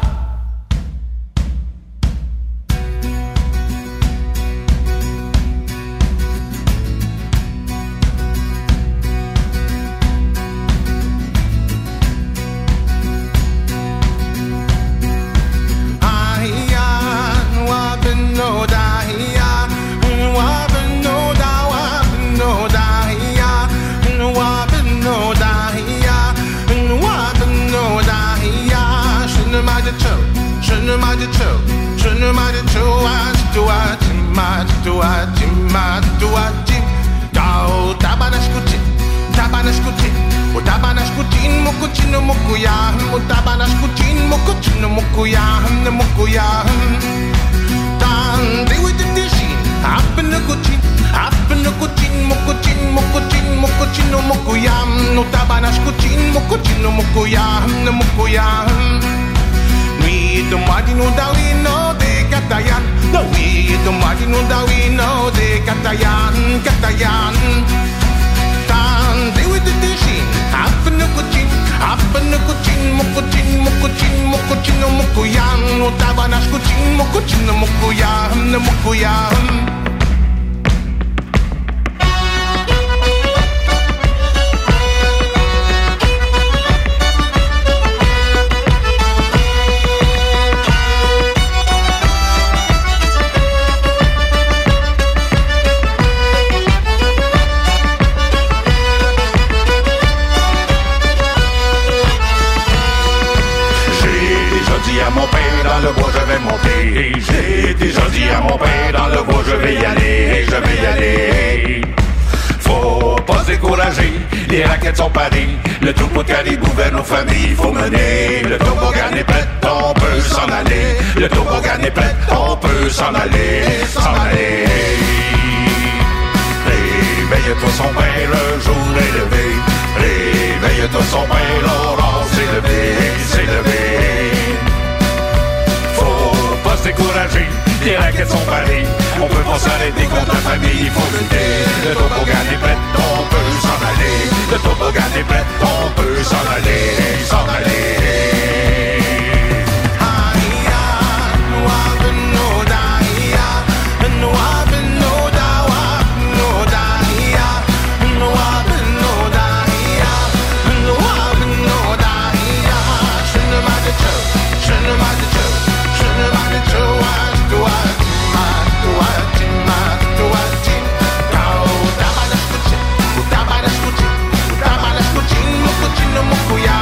C: Mukuya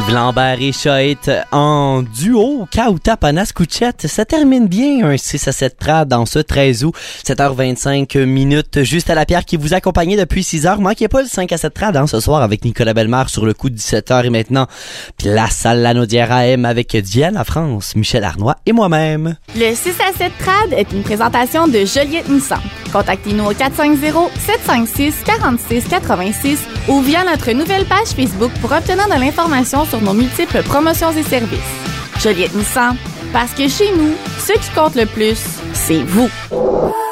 I: Yves Lambert et Choët en duo Kauta Panaskuchet. Ça termine bien un 6 à 7 trad dans ce 13 août, 7h25 minutes. Juste à la Pierre qui vous accompagnait depuis 6h. Manquez pas le 5 à 7 trad ce soir avec Nicolas Bellemare sur le coup de 17h. Et maintenant, place à l'Anaudière AM avec Diane La France, Michel Arnois et moi-même.
A: Le 6 à 7 trad est une présentation de Joliette Nissan. Contactez-nous au 450-756-4686 ou via notre nouvelle page Facebook pour obtenir de l'information sur nos multiples promotions et services. Joliette Nissan, parce que chez nous, ce qui compte le plus, c'est vous.